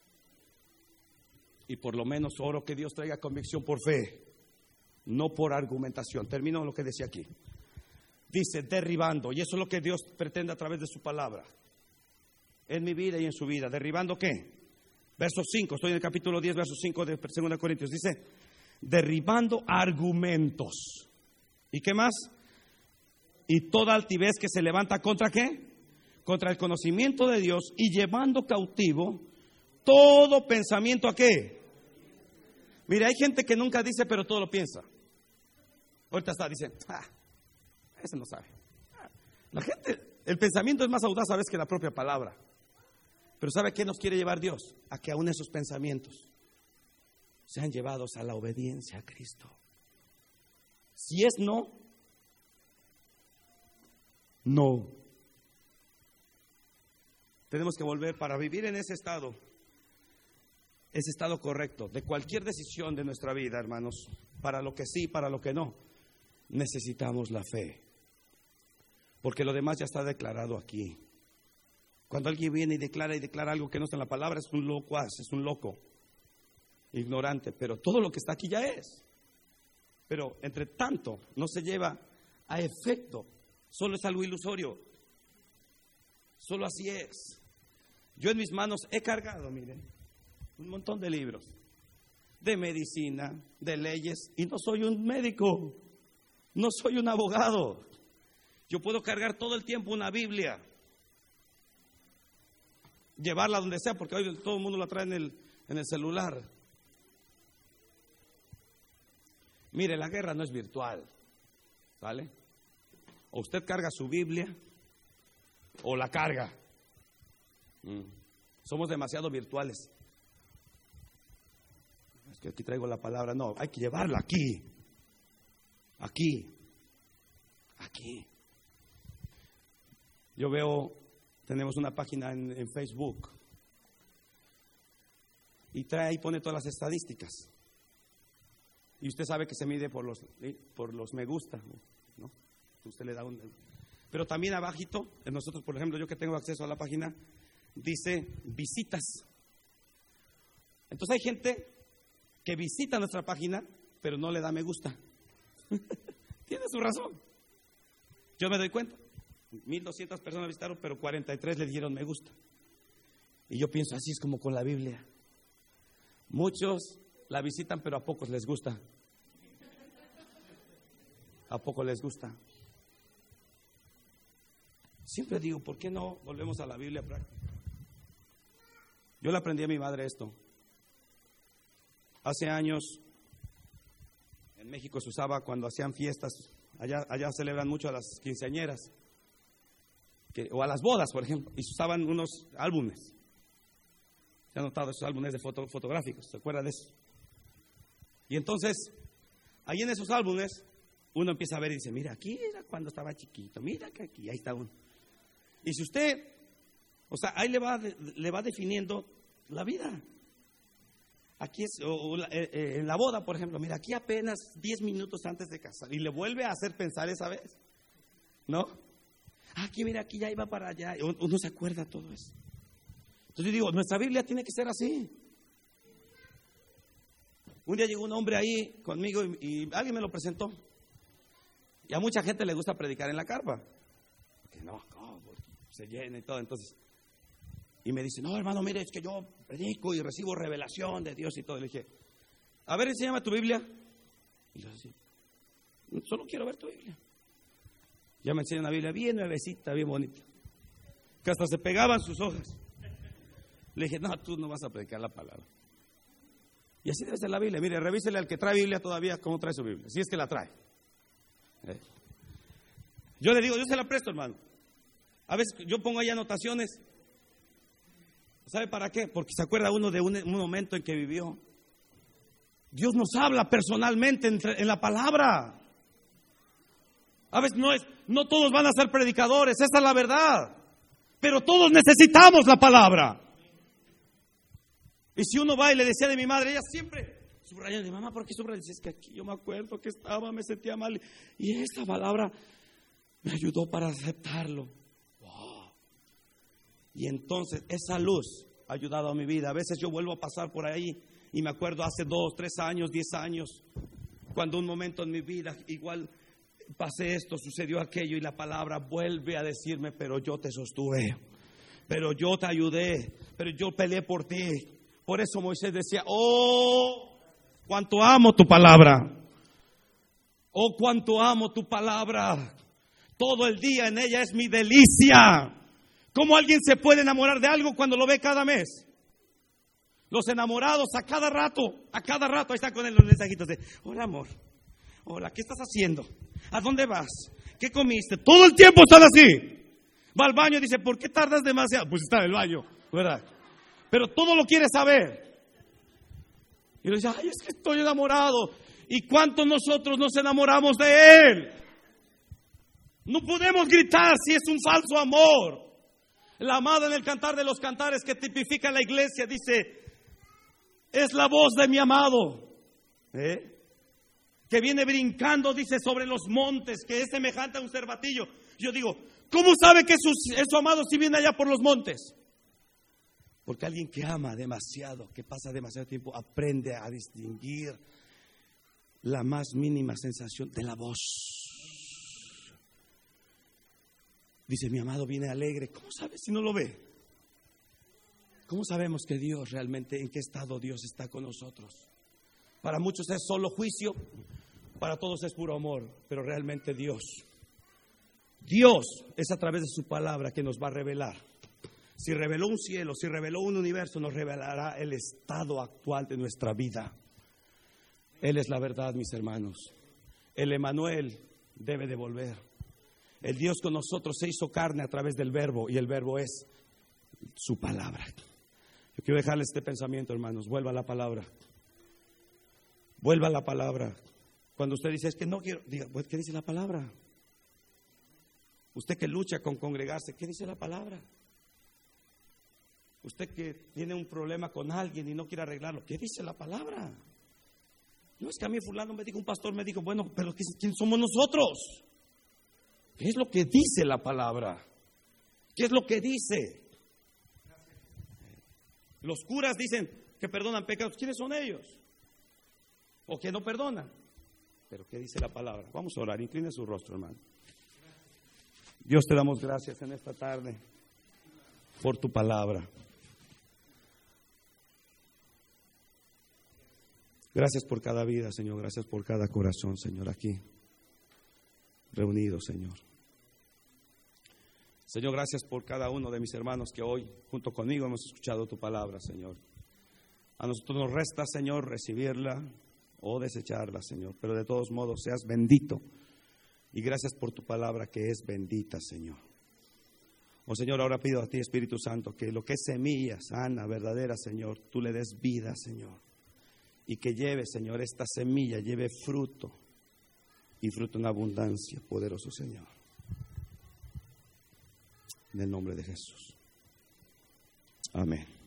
Y por lo menos oro que Dios traiga convicción por fe, no por argumentación. Termino lo que decía aquí. Dice derribando, y eso es lo que Dios pretende a través de su palabra en mi vida y en su vida. ¿Derribando qué? Verso cinco, estoy en el capítulo diez, verso cinco de segunda de Corintios. Dice, derribando argumentos. ¿Y qué más? Y toda altivez que se levanta contra qué? Contra el conocimiento de Dios, y llevando cautivo todo pensamiento a qué. Mire, hay gente que nunca dice, pero todo lo piensa. Ahorita está, dice, ah, ese no sabe. La gente, el pensamiento es más audaz a veces que la propia palabra. Pero ¿sabe qué nos quiere llevar Dios? A que aún esos pensamientos sean llevados a la obediencia a Cristo. Si es no, no. Tenemos que volver para vivir en ese estado, ese estado correcto de cualquier decisión de nuestra vida, hermanos. Para lo que sí, para lo que no, necesitamos la fe. Porque lo demás ya está declarado aquí. Cuando alguien viene y declara y declara algo que no está en la palabra, es un locuaz, es un loco, ignorante, pero todo lo que está aquí ya es. Pero entre tanto no se lleva a efecto Solo es algo ilusorio. Solo así es. Yo en mis manos he cargado, miren, un montón de libros de medicina, de leyes, y no soy un médico, no soy un abogado. Yo puedo cargar todo el tiempo una Biblia, llevarla donde sea, porque hoy todo el mundo la trae en el, en el celular. Mire, la guerra no es virtual, ¿vale? O usted carga su Biblia o la carga. Mm. Somos demasiado virtuales. Es que aquí traigo la palabra. No, hay que llevarla aquí. Aquí. Aquí. Yo veo, tenemos una página en, en Facebook y trae y pone todas las estadísticas. Y usted sabe que se mide por los, por los me gusta, ¿no? Usted le da un... Pero también abajito, nosotros, por ejemplo, yo que tengo acceso a la página, dice visitas. Entonces hay gente que visita nuestra página, pero no le da me gusta. Tiene su razón. Yo me doy cuenta. mil doscientas personas visitaron, pero cuarenta y tres le dieron me gusta. Y yo pienso, así es como con la Biblia. Muchos la visitan, pero a pocos les gusta. A pocos les gusta. Siempre digo, ¿por qué no volvemos a la Biblia práctica? Yo le aprendí a mi madre esto. Hace años en México se usaba cuando hacían fiestas. Allá, allá celebran mucho a las quinceañeras que, o a las bodas, por ejemplo, y se usaban unos álbumes. ¿Se han notado esos álbumes de foto, fotográficos? ¿Se acuerdan de eso? Y entonces, ahí en esos álbumes, uno empieza a ver y dice, mira, aquí era cuando estaba chiquito, mira que aquí, ahí está uno. Y si usted, o sea, ahí le va, le va definiendo la vida. Aquí es, o, o, eh, en la boda, por ejemplo, mira, aquí apenas diez minutos antes de casar, y le vuelve a hacer pensar esa vez, ¿no? Aquí, mira, aquí ya iba para allá, y uno se acuerda de todo eso. Entonces yo digo, nuestra Biblia tiene que ser así. Un día llegó un hombre ahí conmigo y, y alguien me lo presentó. Y a mucha gente le gusta predicar en la carpa. Porque no, no pues, se llena y todo. Entonces, y me dice, no, hermano, mire, es que yo predico y recibo revelación de Dios y todo. Le dije, a ver, enséñame tu Biblia. Y yo así, solo quiero ver tu Biblia. Ya me enseñó una Biblia bien nuevecita, bien bonita, que hasta se pegaban sus hojas. Le dije, no, tú no vas a predicar la palabra. Y así debe ser la Biblia. Mire, revísele al que trae Biblia todavía cómo trae su Biblia, si es que la trae. Eh. Yo le digo, yo se la presto, hermano. A veces yo pongo ahí anotaciones. ¿Sabe para qué? Porque se acuerda uno de un, un momento en que vivió. Dios nos habla personalmente entre, en la palabra. A veces no es, no todos van a ser predicadores, esa es la verdad. Pero todos necesitamos la palabra. Y si uno va y le decía de mi madre, ella siempre subrayando, de mamá, ¿por qué subrayas? Dice, es que aquí yo me acuerdo que estaba, me sentía mal. Y esta palabra me ayudó para aceptarlo. Wow. Y entonces esa luz ha ayudado a mi vida. A veces yo vuelvo a pasar por ahí y me acuerdo hace dos, tres años, diez años, cuando un momento en mi vida igual pasé esto, sucedió aquello y la palabra vuelve a decirme, pero yo te sostuve, pero yo te ayudé, pero yo peleé por ti. Por eso Moisés decía, oh, cuánto amo tu palabra, oh, cuánto amo tu palabra, todo el día en ella es mi delicia. ¿Cómo alguien se puede enamorar de algo cuando lo ve cada mes? Los enamorados a cada rato, a cada rato, ahí están con él los mensajitos de, hola amor, hola, ¿qué estás haciendo? ¿A dónde vas? ¿Qué comiste? Todo el tiempo están así. Va al baño y dice, ¿por qué tardas demasiado? Pues está en el baño, ¿verdad? Pero todo lo quiere saber. Y le dice, ay, es que estoy enamorado. ¿Y cuántos nosotros nos enamoramos de él? No podemos gritar si es un falso amor. La amada en el Cantar de los Cantares, que tipifica la iglesia, dice, es la voz de mi amado, ¿eh? Que viene brincando, dice, sobre los montes, que es semejante a un cervatillo. Yo digo, ¿cómo sabe que es su, es su amado si viene allá por los montes? Porque alguien que ama demasiado, que pasa demasiado tiempo, aprende a distinguir la más mínima sensación de la voz. Dice, mi amado viene alegre. ¿Cómo sabes si no lo ve? ¿Cómo sabemos que Dios realmente, en qué estado Dios está con nosotros? Para muchos es solo juicio, para todos es puro amor, pero realmente Dios, Dios es a través de su palabra que nos va a revelar. Si reveló un cielo, si reveló un universo, nos revelará el estado actual de nuestra vida. Él es la verdad, mis hermanos. El Emanuel debe de volver. El Dios con nosotros se hizo carne a través del verbo, y el verbo es su palabra. Yo quiero dejarles este pensamiento, hermanos. Vuelva a la palabra. Vuelva a la palabra. Cuando usted dice, es que no quiero, diga, pues, ¿qué dice la palabra? Usted que lucha con congregarse, ¿qué dice la palabra? Usted que tiene un problema con alguien y no quiere arreglarlo, ¿qué dice la palabra? No es que a mí fulano me dijo, un pastor me dijo, bueno, pero ¿quién somos nosotros? ¿Qué es lo que dice la palabra? ¿Qué es lo que dice? Los curas dicen que perdonan pecados. ¿Quiénes son ellos? O que no perdonan. Pero ¿qué dice la palabra? Vamos a orar, incline su rostro, hermano. Dios, te damos gracias en esta tarde por tu palabra. Gracias por cada vida, Señor. Gracias por cada corazón, Señor, aquí reunido, Señor. Señor, gracias por cada uno de mis hermanos que hoy, junto conmigo, hemos escuchado tu palabra, Señor. A nosotros nos resta, Señor, recibirla o desecharla, Señor. Pero de todos modos, seas bendito. Y gracias por tu palabra que es bendita, Señor. Oh, Señor, ahora pido a ti, Espíritu Santo, que lo que es semilla sana, verdadera, Señor, tú le des vida, Señor. Y que lleve, Señor, esta semilla, lleve fruto. Y fruto en abundancia, poderoso Señor. En el nombre de Jesús. Amén.